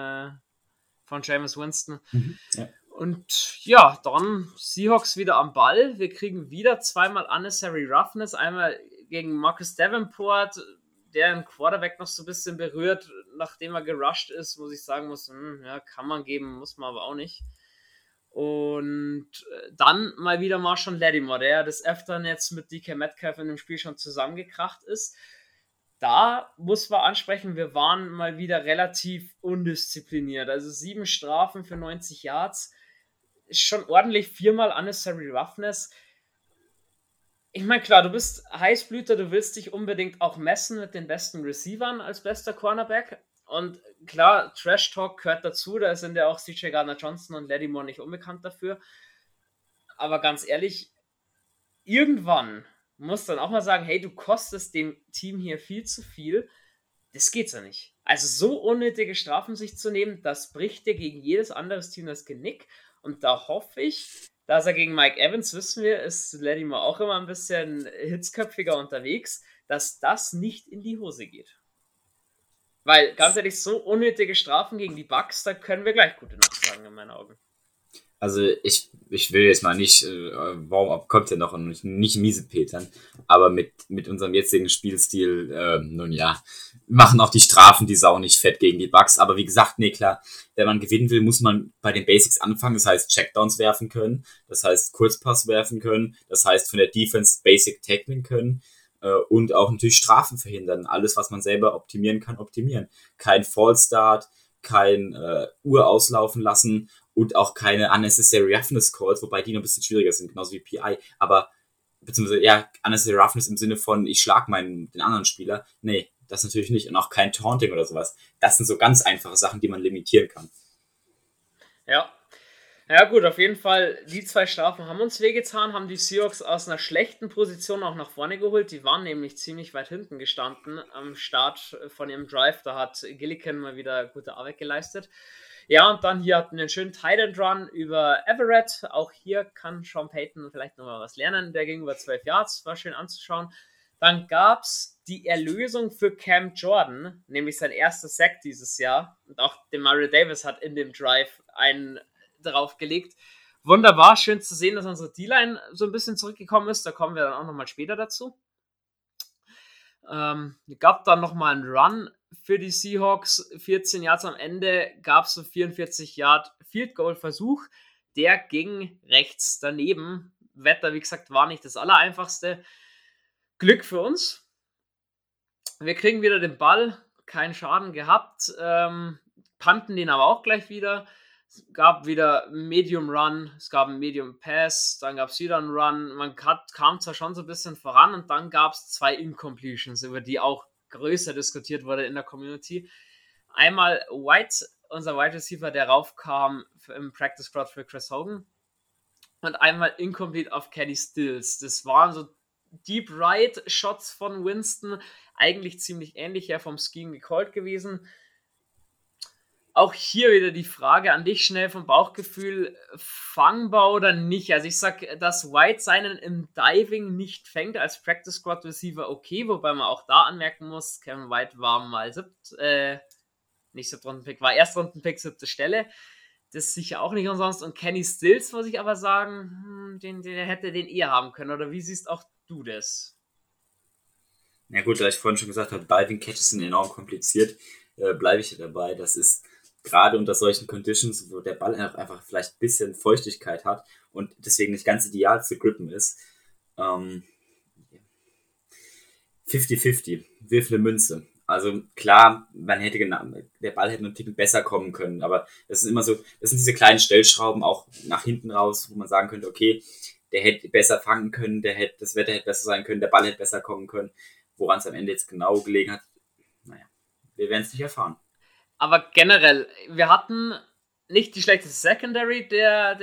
Jameis Winston. Ja. Und ja, dann Seahawks wieder am Ball. Wir kriegen wieder zweimal Unnecessary Roughness. Einmal gegen Marcus Davenport, der einen Quarterback noch so ein bisschen berührt, nachdem er gerusht ist, muss ich sagen muss, kann man geben, muss man aber auch nicht. Und dann mal wieder Marshawn Lattimore, der des Öfteren jetzt mit DK Metcalf in dem Spiel schon zusammengekracht ist. Da muss man ansprechen, wir waren mal wieder relativ undiszipliniert. Also 7 Strafen für 90 Yards. Ist schon ordentlich, 4-mal Unnecessary Roughness. Ich meine, klar, du bist Heißblüter, du willst dich unbedingt auch messen mit den besten Receivern als bester Cornerback. Und klar, Trash Talk gehört dazu, da sind ja auch CJ Gardner-Johnson und Lattimore nicht unbekannt dafür. Aber ganz ehrlich, irgendwann muss dann auch mal sagen, hey, du kostest dem Team hier viel zu viel. Das geht's ja nicht. Also so unnötige Strafen sich zu nehmen, das bricht dir gegen jedes anderes Team das Genick. Und da hoffe ich, dass er gegen Mike Evans, wissen wir, ist Lattimore auch immer ein bisschen hitzköpfiger unterwegs, dass das nicht in die Hose geht. Weil, ganz ehrlich, so unnötige Strafen gegen die Bucks, da können wir gleich gute Nacht sagen, in meinen Augen. Also ich will jetzt mal nicht, warum kommt ja noch und nicht miese Petern, aber mit unserem jetzigen Spielstil, nun ja, machen auch die Strafen die Sau nicht fett gegen die Bucks. Aber wie gesagt, nee, klar, wenn man gewinnen will, muss man bei den Basics anfangen. Das heißt, Checkdowns werfen können, das heißt, Kurzpass werfen können, das heißt, von der Defense Basic tackeln können und auch natürlich Strafen verhindern. Alles, was man selber optimieren kann, optimieren. Kein Fallstart, kein Uhr auslaufen lassen und auch keine Unnecessary Roughness Calls, wobei die noch ein bisschen schwieriger sind, genauso wie PI, aber beziehungsweise Unnecessary Roughness im Sinne von, ich schlag den anderen Spieler. Nee, das natürlich nicht. Und auch kein Taunting oder sowas. Das sind so ganz einfache Sachen, die man limitieren kann. Ja gut, auf jeden Fall, die 2 Strafen haben uns wehgetan, haben die Seahawks aus einer schlechten Position auch nach vorne geholt. Die waren nämlich ziemlich weit hinten gestanden am Start von ihrem Drive. Da hat Gillikin mal wieder gute Arbeit geleistet. Ja, und dann hier hatten wir einen schönen Tight End Run über Everett. Auch hier kann Sean Payton vielleicht nochmal was lernen. Der ging über 12 Yards, war schön anzuschauen. Dann gab es die Erlösung für Cam Jordan, nämlich sein erster Sack dieses Jahr. Und auch Demario Davis hat in dem Drive einen draufgelegt. Wunderbar, schön zu sehen, dass unsere D-Line so ein bisschen zurückgekommen ist. Da kommen wir dann auch nochmal später dazu. Gab dann nochmal einen Run für die Seahawks. 14 Yards am Ende gab es so 44 Yard Field Goal Versuch. Der ging rechts daneben. Wetter, wie gesagt, war nicht das allereinfachste. Glück für uns. Wir kriegen wieder den Ball. Keinen Schaden gehabt. Punten den aber auch gleich wieder. Es gab wieder Medium Run, es gab einen Medium Pass, dann gab es wieder einen Run. Man kam zwar schon so ein bisschen voran und dann gab es 2 Incompletions, über die auch größer diskutiert wurde in der Community. Einmal White, unser Wide Receiver, der raufkam im Practice Squad für Chris Hogan. Und einmal Incomplete auf Kenny Stills. Das waren so Deep Right Shots von Winston. Eigentlich ziemlich ähnlich ja vom Scheme gecallt gewesen. Auch hier wieder die Frage an dich schnell vom Bauchgefühl, fangbar oder nicht? Also ich sag, dass White seinen im Diving nicht fängt als Practice Squad Receiver, okay, wobei man auch da anmerken muss, Kevin White war mal nicht Siebtrunden-Pick, war Erstrunden-Pick, 7. Stelle. Das ist sicher auch nicht umsonst. Und Kenny Stills, muss ich aber sagen, den hätte den eher haben können. Oder wie siehst auch du das? Ja gut, da ich vorhin schon gesagt habe, Diving Catches sind enorm kompliziert, bleibe ich dabei. Das ist gerade unter solchen Conditions, wo der Ball einfach vielleicht ein bisschen Feuchtigkeit hat und deswegen nicht ganz ideal zu grippen ist. 50-50, wirf eine Münze. Also klar, der Ball hätte einen Ticken besser kommen können, aber das ist immer so, das sind diese kleinen Stellschrauben auch nach hinten raus, wo man sagen könnte, okay, der hätte besser fangen können, das Wetter hätte besser sein können, der Ball hätte besser kommen können. Woran es am Ende jetzt genau gelegen hat, naja, wir werden es nicht erfahren. Aber generell, wir hatten nicht die schlechteste Secondary der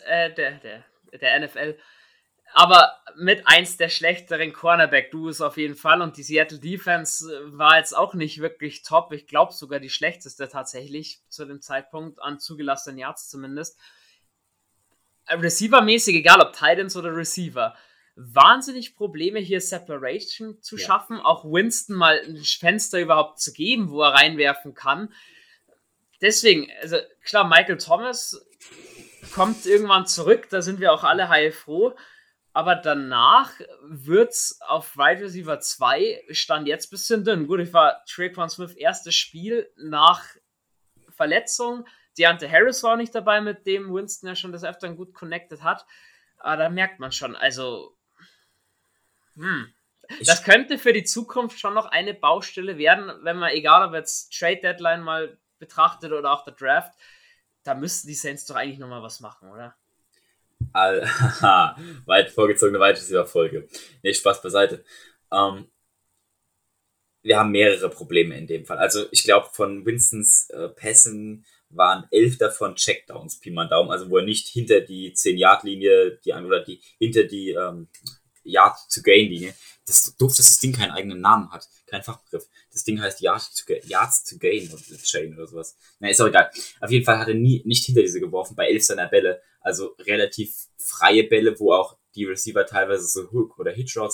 NFL, aber mit eins der schlechteren Cornerback-Duos auf jeden Fall. Und die Seattle Defense war jetzt auch nicht wirklich top. Ich glaube sogar die schlechteste tatsächlich zu dem Zeitpunkt an zugelassenen Yards zumindest. Receiver-mäßig, egal ob Titans oder Receiver, wahnsinnig Probleme hier Separation zu schaffen, auch Winston mal ein Fenster überhaupt zu geben, wo er reinwerfen kann. Deswegen, also klar, Michael Thomas kommt irgendwann zurück, da sind wir auch alle heilfroh, aber danach wird's auf Wide Receiver 2 stand jetzt ein bisschen dünn. Gut, ich war Tre'Quan Smith erstes Spiel nach Verletzung, Deontay Harris war nicht dabei, mit dem Winston ja schon des Öfteren gut connected hat, aber da merkt man schon, also das könnte für die Zukunft schon noch eine Baustelle werden, wenn man, egal ob jetzt Trade Deadline mal betrachtet oder auch der Draft, da müssten die Saints doch eigentlich nochmal was machen, oder? Weit vorgezogene Wide Receiver Folge. Nee, Spaß beiseite. Wir haben mehrere Probleme in dem Fall. Also ich glaube, von Winstons Pässen waren 11 davon Checkdowns, Pi mal Daumen, also wo er nicht hinter die 10-Yard-Linie hinter die Yard-to-Gain-Linie. Das ist doof, dass das Ding keinen eigenen Namen hat. Kein Fachbegriff. Das Ding heißt Yards to Gain oder Chain oder sowas. Na, ist auch egal. Auf jeden Fall hat er nicht hinter diese geworfen bei 11 seiner Bälle. Also relativ freie Bälle, wo auch die Receiver teilweise so Hook- oder Hitch-Routes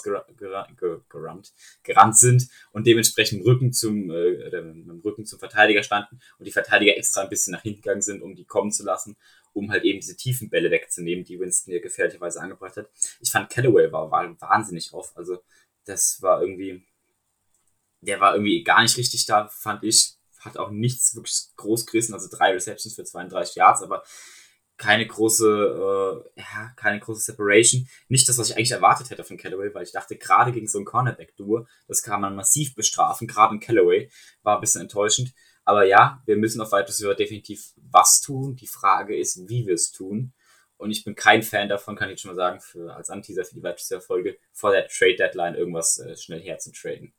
gerannt sind und dementsprechend mit dem Rücken zum Verteidiger standen und die Verteidiger extra ein bisschen nach hinten gegangen sind, um die kommen zu lassen, um halt eben diese tiefen Bälle wegzunehmen, die Winston hier gefährlicherweise angebracht hat. Ich fand Callaway war wahnsinnig off, also der war irgendwie gar nicht richtig da, fand ich. Hat auch nichts wirklich groß gerissen, also 3 Receptions für 32 Yards, aber keine große Separation. Nicht das, was ich eigentlich erwartet hätte von Callaway, weil ich dachte, gerade gegen so ein Cornerback-Duo, das kann man massiv bestrafen, gerade in Callaway, war ein bisschen enttäuschend. Aber ja, wir müssen auf Wide Receiver definitiv was tun. Die Frage ist, wie wir es tun. Und ich bin kein Fan davon, kann ich schon mal sagen, als Anteaser für die Wide Receiver Folge, vor der Trade Deadline irgendwas schnell herzutraden.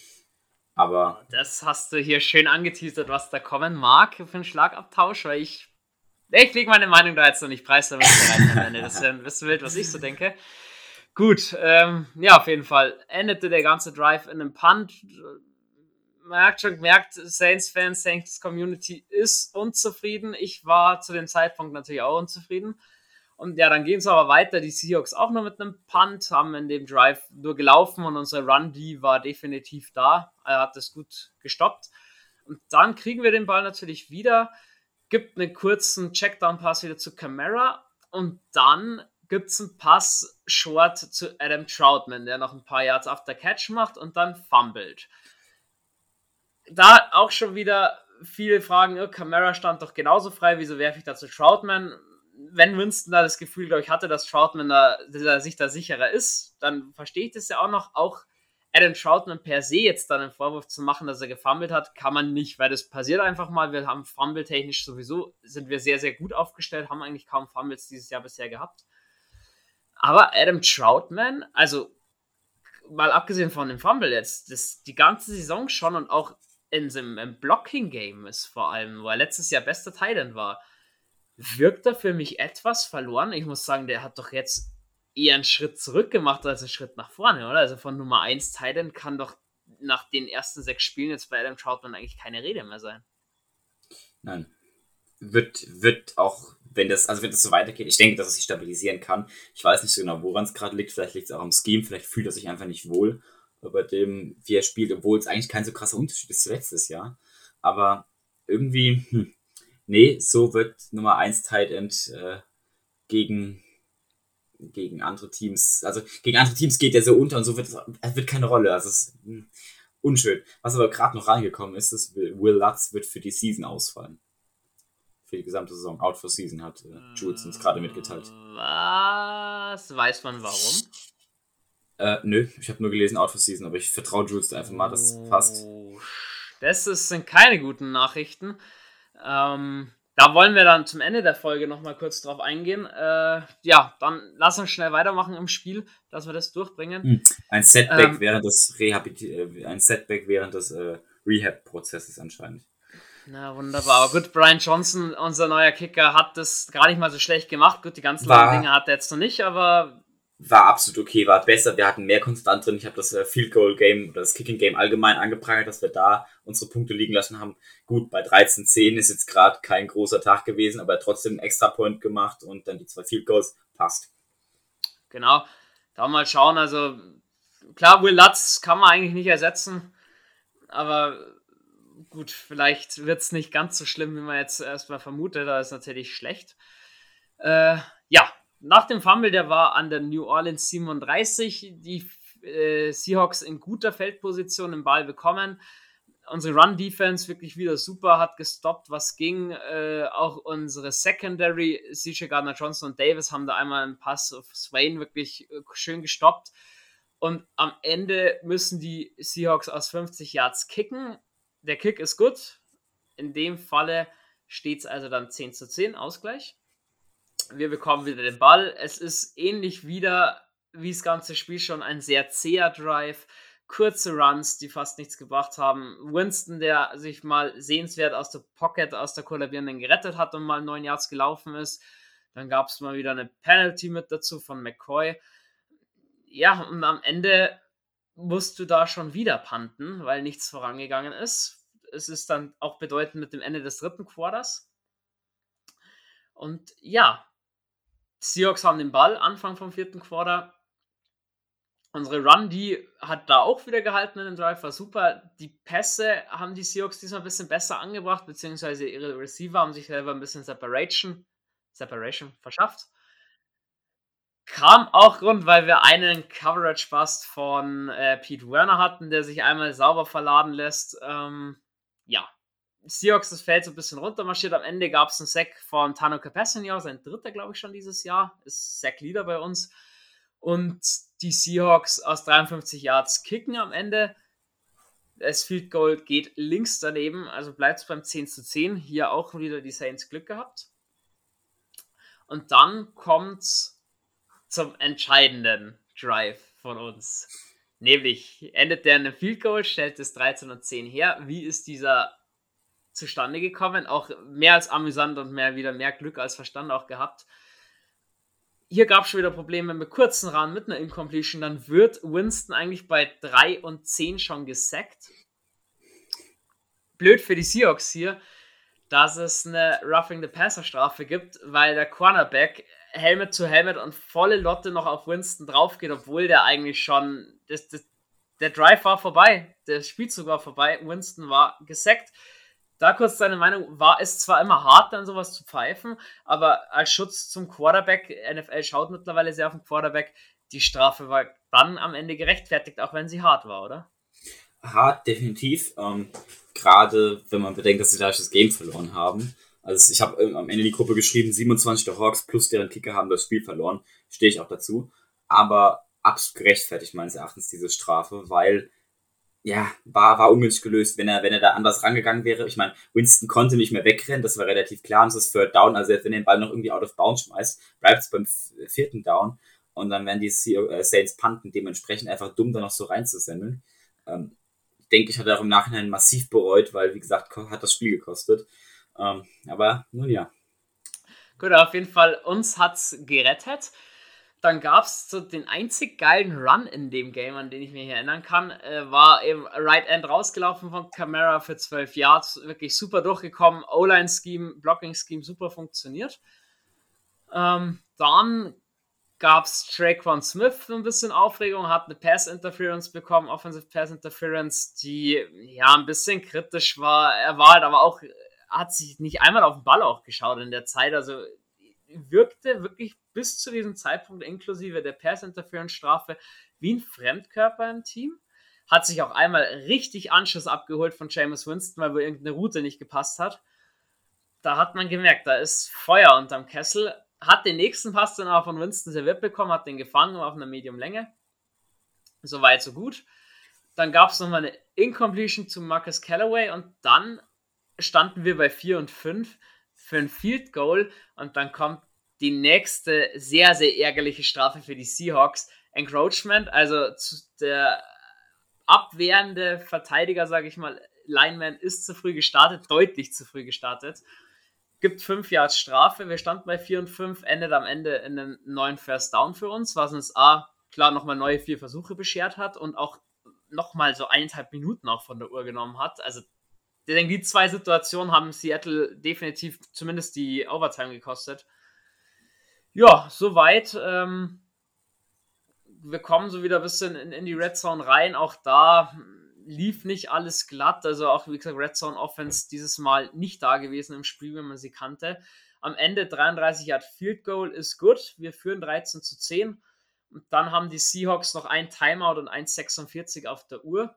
Aber das hast du hier schön angeteasert, was da kommen mag für einen Schlagabtausch, weil ich lege meine Meinung da jetzt noch nicht preis, damit ich am Ende das wissen will, was ich so denke. Gut, ja, auf jeden Fall endete der ganze Drive in einem Punt. Man hat schon gemerkt, Saints-Fans, Saints-Community ist unzufrieden. Ich war zu dem Zeitpunkt natürlich auch unzufrieden. Und ja, dann gehen es aber weiter. Die Seahawks auch noch mit einem Punt, haben in dem Drive nur gelaufen und unser Run-D war definitiv da. Er hat das gut gestoppt. Und dann kriegen wir den Ball natürlich wieder, gibt einen kurzen Checkdown-Pass wieder zu Kamara und dann gibt es einen Pass short zu Adam Troutman, der noch ein paar Yards after Catch macht und dann fummelt. Da auch schon wieder viele Fragen, Kamara stand doch genauso frei, wieso werfe ich da zu Troutman? Wenn Winston da das Gefühl, glaube ich, hatte, dass Troutman sich da sicherer ist, dann verstehe ich das ja auch noch. Auch Adam Troutman per se jetzt dann einen Vorwurf zu machen, dass er gefummelt hat, kann man nicht, weil das passiert einfach mal. Wir haben fumble-technisch sowieso, sind wir sehr, sehr gut aufgestellt, haben eigentlich kaum Fumbles dieses Jahr bisher gehabt. Aber Adam Troutman, also mal abgesehen von dem Fumble jetzt, die ganze Saison schon und auch im Blocking-Game ist vor allem, wo er letztes Jahr bester Tight End war, wirkt er für mich etwas verloren. Ich muss sagen, der hat doch jetzt eher einen Schritt zurück gemacht als einen Schritt nach vorne, oder? Also von Nummer 1 Tight End kann doch nach den ersten 6 Spielen jetzt bei Adam Troutman eigentlich keine Rede mehr sein. Nein. Wird auch, wenn das so weitergeht, ich denke, dass es sich stabilisieren kann. Ich weiß nicht so genau, woran es gerade liegt. Vielleicht liegt es auch am Scheme, vielleicht fühlt er sich einfach nicht wohl bei dem, wie er spielt, obwohl es eigentlich kein so krasser Unterschied ist zu letztes Jahr. Aber irgendwie, nee, so wird Nummer 1 Tight End gegen andere Teams, also gegen andere Teams geht er so unter und so wird keine Rolle. Also es ist unschön. Was aber gerade noch reingekommen ist, Will Lutz wird für die Season ausfallen. Für die gesamte Saison. Out for Season hat Jules uns gerade mitgeteilt. Was? Weiß man warum? Nö, ich habe nur gelesen Out for Season, aber ich vertraue Jules da einfach mal, dass es passt. Das sind keine guten Nachrichten. Da wollen wir dann zum Ende der Folge nochmal kurz drauf eingehen. Ja, dann lass uns schnell weitermachen im Spiel, dass wir das durchbringen. Ein Setback während des Rehab-Prozesses anscheinend. Na, wunderbar. Aber gut, Brian Johnson, unser neuer Kicker, hat das gar nicht mal so schlecht gemacht. Gut, die ganzen langen Dinge hat er jetzt noch nicht, aber... War absolut okay, war besser. Wir hatten mehr Konstant drin. Ich habe das Field Goal Game oder das Kicking Game allgemein angeprangert, dass wir da unsere Punkte liegen lassen haben. Gut, bei 13-10 ist jetzt gerade kein großer Tag gewesen, aber trotzdem einen Extra Point gemacht und dann die 2 Field Goals. Passt. Genau. Da mal schauen. Also klar, Will Lutz kann man eigentlich nicht ersetzen, aber gut, vielleicht wird es nicht ganz so schlimm, wie man jetzt erstmal vermutet. Da ist natürlich schlecht. Ja, nach dem Fumble, der war an der New Orleans 37. Die Seahawks in guter Feldposition den Ball bekommen. Unsere Run-Defense wirklich wieder super, hat gestoppt, was ging. Auch unsere Secondary, CJ Gardner-Johnson und Davis, haben da einmal einen Pass auf Swain wirklich schön gestoppt. Und am Ende müssen die Seahawks aus 50 Yards kicken. Der Kick ist gut. In dem Falle steht es also dann 10-10, Ausgleich. Wir bekommen wieder den Ball. Es ist ähnlich wieder wie das ganze Spiel schon ein sehr zäher Drive. Kurze Runs, die fast nichts gebracht haben. Winston, der sich mal sehenswert aus der Pocket, aus der kollabierenden gerettet hat und mal 9 Yards gelaufen ist. Dann gab es mal wieder eine Penalty mit dazu von McCoy. Ja, und am Ende musst du da schon wieder punten, weil nichts vorangegangen ist. Es ist dann auch bedeutend mit dem Ende des 3. Quarters. Und ja, Seahawks haben den Ball, Anfang vom 4. Quarter. Unsere Run, die hat da auch wieder gehalten in dem Drive, war super. Die Pässe haben die Seahawks diesmal ein bisschen besser angebracht, beziehungsweise ihre Receiver haben sich selber ein bisschen Separation verschafft. Kam auch Grund, weil wir einen Coverage-Bust von Pete Werner hatten, der sich einmal sauber verladen lässt. Ja, Seahawks das Feld so ein bisschen runtermarschiert. Am Ende gab es einen Sack von Tano Capassignon, sein 3. glaube ich schon dieses Jahr. Ist Sack-Leader bei uns. Und die Seahawks aus 53 Yards kicken am Ende. Das Field Goal geht links daneben, also bleibt es beim 10-10. Hier auch wieder die Saints Glück gehabt. Und dann kommt's zum entscheidenden Drive von uns. Nämlich endet der in einem Field Goal, stellt es 13-10 her. Wie ist dieser zustande gekommen? Auch mehr als amüsant und mehr Glück als Verstand auch gehabt. Hier gab es schon wieder Probleme mit kurzen Run, mit einer Incompletion. Dann wird Winston eigentlich bei 3-10 schon gesackt. Blöd für die Seahawks hier, dass es eine Roughing the Passer Strafe gibt, weil der Cornerback Helmet zu Helmet und volle Lotte noch auf Winston drauf geht, obwohl der eigentlich schon, der Drive war vorbei, der Spielzug war vorbei, Winston war gesackt. Da kurz deine Meinung, war es zwar immer hart, dann sowas zu pfeifen, aber als Schutz zum Quarterback, NFL schaut mittlerweile sehr auf den Quarterback, die Strafe war dann am Ende gerechtfertigt, auch wenn sie hart war, oder? Hart, definitiv. Gerade wenn man bedenkt, dass sie dadurch das Game verloren haben. Also ich habe am Ende die Gruppe geschrieben, 27 der Hawks plus deren Kicker haben das Spiel verloren. Stehe ich auch dazu. Aber absolut gerechtfertigt meines Erachtens diese Strafe, weil ja, war ungünstig gelöst, wenn er da anders rangegangen wäre. Ich meine, Winston konnte nicht mehr wegrennen, das war relativ klar. Und das ist Third Down, also wenn er den Ball noch irgendwie out of bounds schmeißt, bleibt es beim 4. Down. und dann werden die Saints punten, dementsprechend einfach dumm, da noch so reinzusemmeln. Denke ich, hat er auch im Nachhinein massiv bereut, weil, wie gesagt, hat das Spiel gekostet. Aber nun ja. Gut, auf jeden Fall, uns hat's gerettet. Dann gab es so den einzig geilen Run in dem Game, an den ich mich erinnern kann, war eben Right End rausgelaufen von Kamara für 12 Yards, wirklich super durchgekommen, O-Line-Scheme, Blocking-Scheme super funktioniert. Dann gab es Traquan Smith ein bisschen Aufregung, hat eine Pass-Interference bekommen, Offensive Pass-Interference, die ja ein bisschen kritisch war. Er war halt aber auch, hat sich nicht einmal auf den Ball auch geschaut in der Zeit, also wirkte wirklich bis zu diesem Zeitpunkt inklusive der Pass-Interference-Strafe wie ein Fremdkörper im Team. Hat sich auch einmal richtig Anschiss abgeholt von Jameis Winston, weil wohl irgendeine Route nicht gepasst hat. Da hat man gemerkt, da ist Feuer unterm Kessel. Hat den nächsten Pass dann auch von Winston serviert bekommen, hat den gefangen auf einer Medium-Länge. Soweit, so gut. Dann gab es nochmal eine Incompletion zu Marcus Callaway und dann standen wir bei 4 und 5 für ein Field Goal und dann kommt die nächste sehr, sehr ärgerliche Strafe für die Seahawks. Encroachment, also der abwehrende Verteidiger, sage ich mal, Lineman ist zu früh gestartet, deutlich zu früh gestartet. Gibt 5 Yards Strafe, wir standen bei 4 und 5, endet am Ende in einem neuen First Down für uns, was uns klar nochmal neue 4 Versuche beschert hat und auch nochmal so 1,5 Minuten auch von der Uhr genommen hat. Also ich denke, die 2 Situationen haben Seattle definitiv zumindest die Overtime gekostet. Ja, soweit. Wir kommen so wieder ein bisschen in die Red Zone rein. Auch da lief nicht alles glatt. Also auch, wie gesagt, Red Zone Offense dieses Mal nicht da gewesen im Spiel, wenn man sie kannte. Am Ende 33 Yard Field Goal ist gut. Wir führen 13-10. Und dann haben die Seahawks noch ein Timeout und 1,46 auf der Uhr.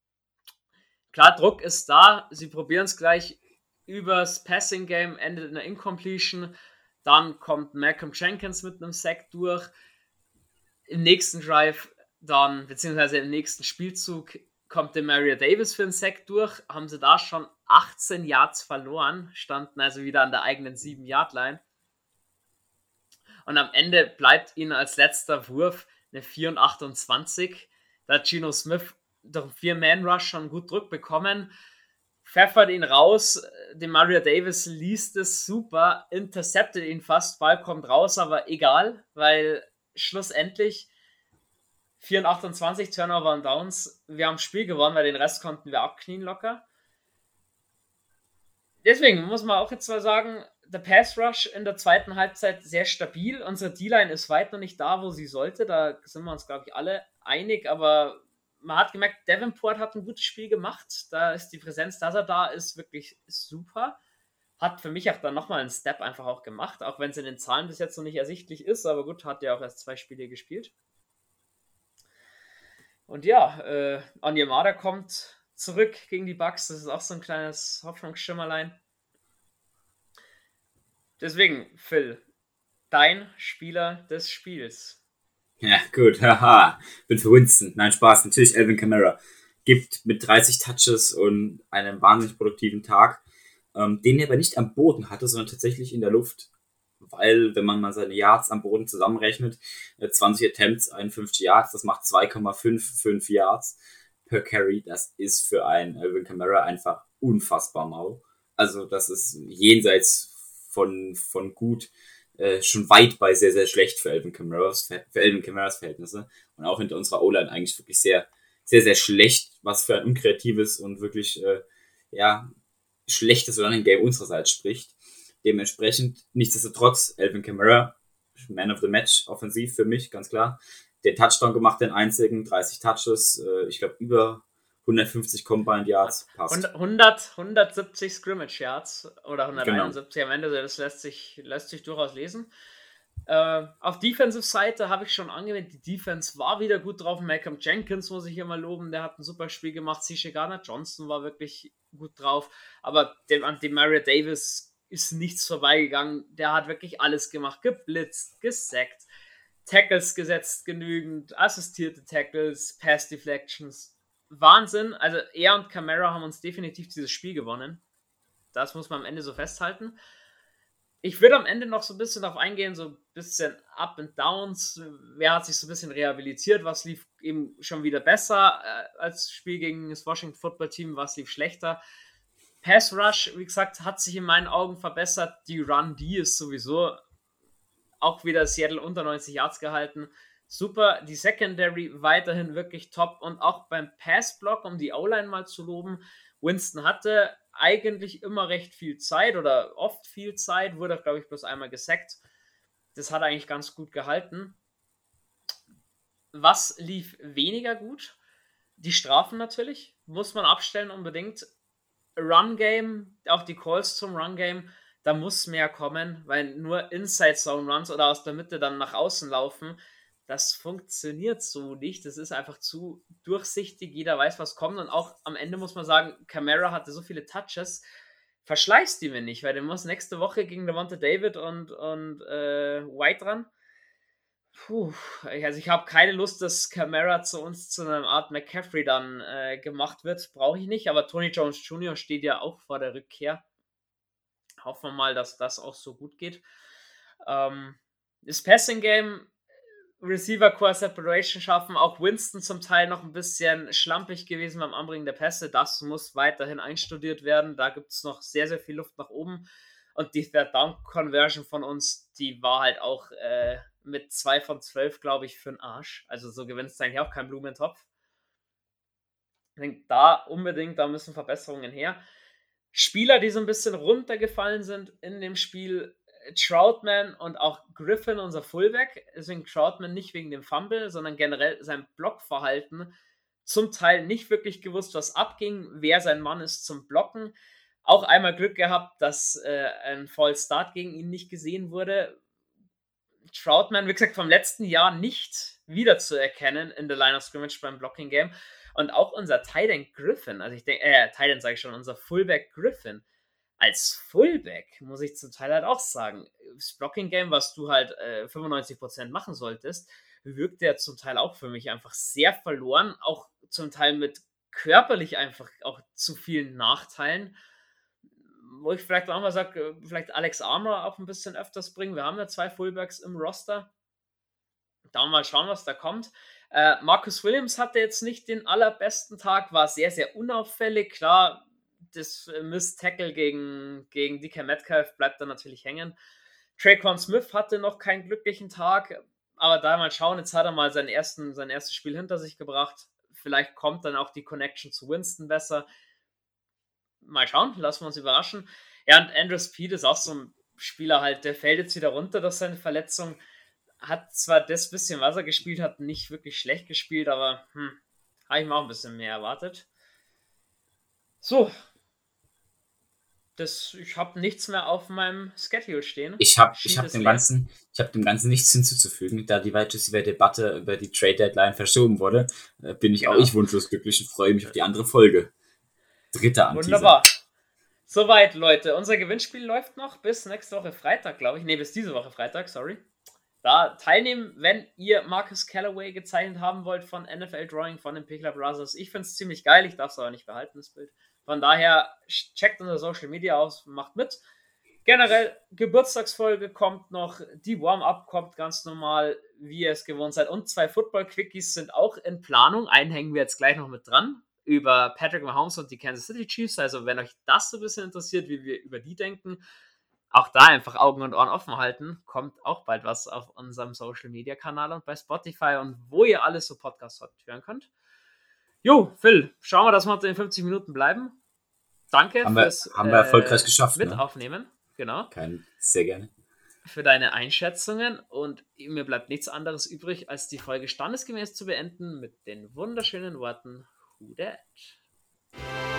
Klar, Druck ist da. Sie probieren es gleich übers Passing Game, endet in einer Incompletion. Dann kommt Malcolm Jenkins mit einem Sack durch. Im nächsten Drive dann, beziehungsweise im nächsten Spielzug, kommt der Mario Davis für einen Sack durch. Haben sie da schon 18 Yards verloren, standen also wieder an der eigenen 7-Yard-Line. Und am Ende bleibt ihnen als letzter Wurf eine 4 und 28. Da hat Geno Smith durch einen 4-Man-Rush schon gut Druck bekommen, pfeffert ihn raus, den Mario Davis liest es super, interceptet ihn fast, Ball kommt raus, aber egal, weil schlussendlich 4 und 28 Turnover und Downs, wir haben das Spiel gewonnen, weil den Rest konnten wir abknien locker. Deswegen muss man auch jetzt mal sagen, der Pass Rush in der zweiten Halbzeit sehr stabil, unsere D-Line ist weit noch nicht da, wo sie sollte, da sind wir uns, glaube ich, alle einig, aber man hat gemerkt, Davenport hat ein gutes Spiel gemacht. Da ist die Präsenz, dass er da ist, wirklich super. Hat für mich auch dann nochmal einen Step einfach auch gemacht, auch wenn es in den Zahlen bis jetzt noch nicht ersichtlich ist. Aber gut, hat ja auch erst 2 Spiele gespielt. Und ja, Onyemata kommt zurück gegen die Bucks. Das ist auch so ein kleines Hoffnungsschimmerlein. Deswegen, Phil, dein Spieler des Spiels. Ja, gut, haha. Bin für Winston. Nein, Spaß. Natürlich Alvin Kamara. Gibt mit 30 Touches und einem wahnsinnig produktiven Tag, den er aber nicht am Boden hatte, sondern tatsächlich in der Luft. Weil, wenn man mal seine Yards am Boden zusammenrechnet, 20 Attempts, 51 Yards, das macht 2,55 Yards per Carry. Das ist für einen Alvin Kamara einfach unfassbar mau. Also das ist jenseits von gut, schon weit bei sehr, sehr schlecht für Alvin Kamaras Verhältnisse. Und auch hinter unserer O-Line eigentlich wirklich sehr, sehr, sehr schlecht, was für ein unkreatives und wirklich schlechtes Running Game unsererseits spricht. Dementsprechend, nichtsdestotrotz, Alvin Kamara, Man of the Match, offensiv für mich, ganz klar. Den Touchdown gemacht, den einzigen, 30 Touches, ich glaube über 150 Combined Yards, passt. 170 Scrimmage Yards oder 171 genau. Am Ende, das lässt sich durchaus lesen. Auf Defensive-Seite habe ich schon angewendet, die Defense war wieder gut drauf. Malcolm Jenkins muss ich immer loben, der hat ein super Spiel gemacht. C.J. Gardner-Johnson war wirklich gut drauf, aber an dem Mario Davis ist nichts vorbeigegangen. Der hat wirklich alles gemacht, geblitzt, gesackt, Tackles gesetzt genügend, assistierte Tackles, Pass-Deflections. Wahnsinn, also er und Kamara haben uns definitiv dieses Spiel gewonnen. Das muss man am Ende so festhalten. Ich würde am Ende noch so ein bisschen darauf eingehen, so ein bisschen Up and Downs. Wer hat sich so ein bisschen rehabilitiert? Was lief eben schon wieder besser als Spiel gegen das Washington Football Team? Was lief schlechter? Pass Rush, wie gesagt, hat sich in meinen Augen verbessert. Die Run D ist sowieso auch wieder Seattle unter 90 Yards gehalten. Super. Die Secondary weiterhin wirklich top. Und auch beim Pass-Block, um die O-Line mal zu loben, Winston hatte eigentlich immer recht viel Zeit oder oft viel Zeit, wurde auch, glaube ich, bloß einmal gesackt. Das hat eigentlich ganz gut gehalten. Was lief weniger gut? Die Strafen natürlich, muss man abstellen unbedingt. Run-Game, auch die Calls zum Run-Game, da muss mehr kommen, weil nur Inside-Zone-Runs oder aus der Mitte dann nach außen laufen, das funktioniert so nicht. Das ist einfach zu durchsichtig, jeder weiß, was kommt. Und auch am Ende muss man sagen, Kamara hatte so viele Touches, verschleißt die mir nicht, weil der muss nächste Woche gegen Devonta David und White ran. Also ich habe keine Lust, dass Kamara zu uns zu einer Art McCaffrey dann gemacht wird. Brauche ich nicht, aber Tony Jones Jr. steht ja auch vor der Rückkehr. Hoffen wir mal, dass das auch so gut geht. Das Passing Game, Receiver Core Separation schaffen, auch Winston zum Teil noch ein bisschen schlampig gewesen beim Anbringen der Pässe. Das muss weiterhin einstudiert werden. Da gibt es noch sehr, sehr viel Luft nach oben. Und die Third Down Conversion von uns, die war halt auch mit 2 von 12, glaube ich, für den Arsch. Also so gewinnst du eigentlich auch kein Blumentopf. Ich denke, da müssen Verbesserungen her. Spieler, die so ein bisschen runtergefallen sind in dem Spiel, Troutman und auch Griffin, unser Fullback. Deswegen Troutman nicht wegen dem Fumble, sondern generell sein Blockverhalten. Zum Teil nicht wirklich gewusst, was abging, wer sein Mann ist zum Blocken. Auch einmal Glück gehabt, dass ein False Start gegen ihn nicht gesehen wurde. Troutman, wie gesagt, vom letzten Jahr nicht wiederzuerkennen in der Line of Scrimmage beim Blocking Game. Und auch unser Tight End Griffin, also ich denke, Tight End sage ich schon, unser Fullback Griffin, als Fullback, muss ich zum Teil halt auch sagen, das Blocking Game, was du halt 95% machen solltest, wirkt der zum Teil auch für mich einfach sehr verloren, auch zum Teil mit körperlich einfach auch zu vielen Nachteilen. Wo ich vielleicht auch mal sage, vielleicht Alex Armour auch ein bisschen öfters bringen. Wir haben ja 2 Fullbacks im Roster. Da mal schauen, was da kommt. Marcus Williams hatte jetzt nicht den allerbesten Tag, war sehr, sehr unauffällig. Klar, das Miss-Tackle gegen DK Metcalf bleibt da natürlich hängen. Traquan Smith hatte noch keinen glücklichen Tag, aber da mal schauen, jetzt hat er mal sein erstes Spiel hinter sich gebracht. Vielleicht kommt dann auch die Connection zu Winston besser. Mal schauen, lassen wir uns überraschen. Ja, und Andrew Speed ist auch so ein Spieler halt, der fällt jetzt wieder runter durch seine Verletzung. Hat zwar das bisschen, was er gespielt hat, nicht wirklich schlecht gespielt, aber habe ich mir auch ein bisschen mehr erwartet. So. Ich habe nichts mehr auf meinem Schedule stehen. Ich hab dem Ganzen nichts hinzuzufügen, da die Wide Receiver Debatte über die Trade Deadline verschoben wurde, bin ich auch wunschlos glücklich und freue mich auf die andere Folge. Dritter Anteaser. Wunderbar. Soweit, Leute. Unser Gewinnspiel läuft noch bis nächste Woche Freitag, glaube ich. Ne, bis diese Woche Freitag, sorry. Da teilnehmen, wenn ihr Marcus Callaway gezeichnet haben wollt von NFL Drawing, von den Pickler Brothers. Ich finde es ziemlich geil, ich darf es aber nicht behalten, das Bild. Von daher, checkt unser Social Media aus, macht mit. Generell, Geburtstagsfolge kommt noch, die Warm-Up kommt ganz normal, wie ihr es gewohnt seid. Und 2 Football-Quickies sind auch in Planung. Einen hängen wir jetzt gleich noch mit dran, über Patrick Mahomes und die Kansas City Chiefs. Also wenn euch das so ein bisschen interessiert, wie wir über die denken, auch da einfach Augen und Ohren offen halten. Kommt auch bald was auf unserem Social-Media-Kanal und bei Spotify und wo ihr alles so Podcasts hören könnt. Jo, Phil, schauen wir, dass wir unter den 50 Minuten bleiben. Danke haben wir erfolgreich geschafft. Mit aufnehmen. Genau. Sehr gerne. Für deine Einschätzungen und mir bleibt nichts anderes übrig, als die Folge standesgemäß zu beenden mit den wunderschönen Worten Who Dat?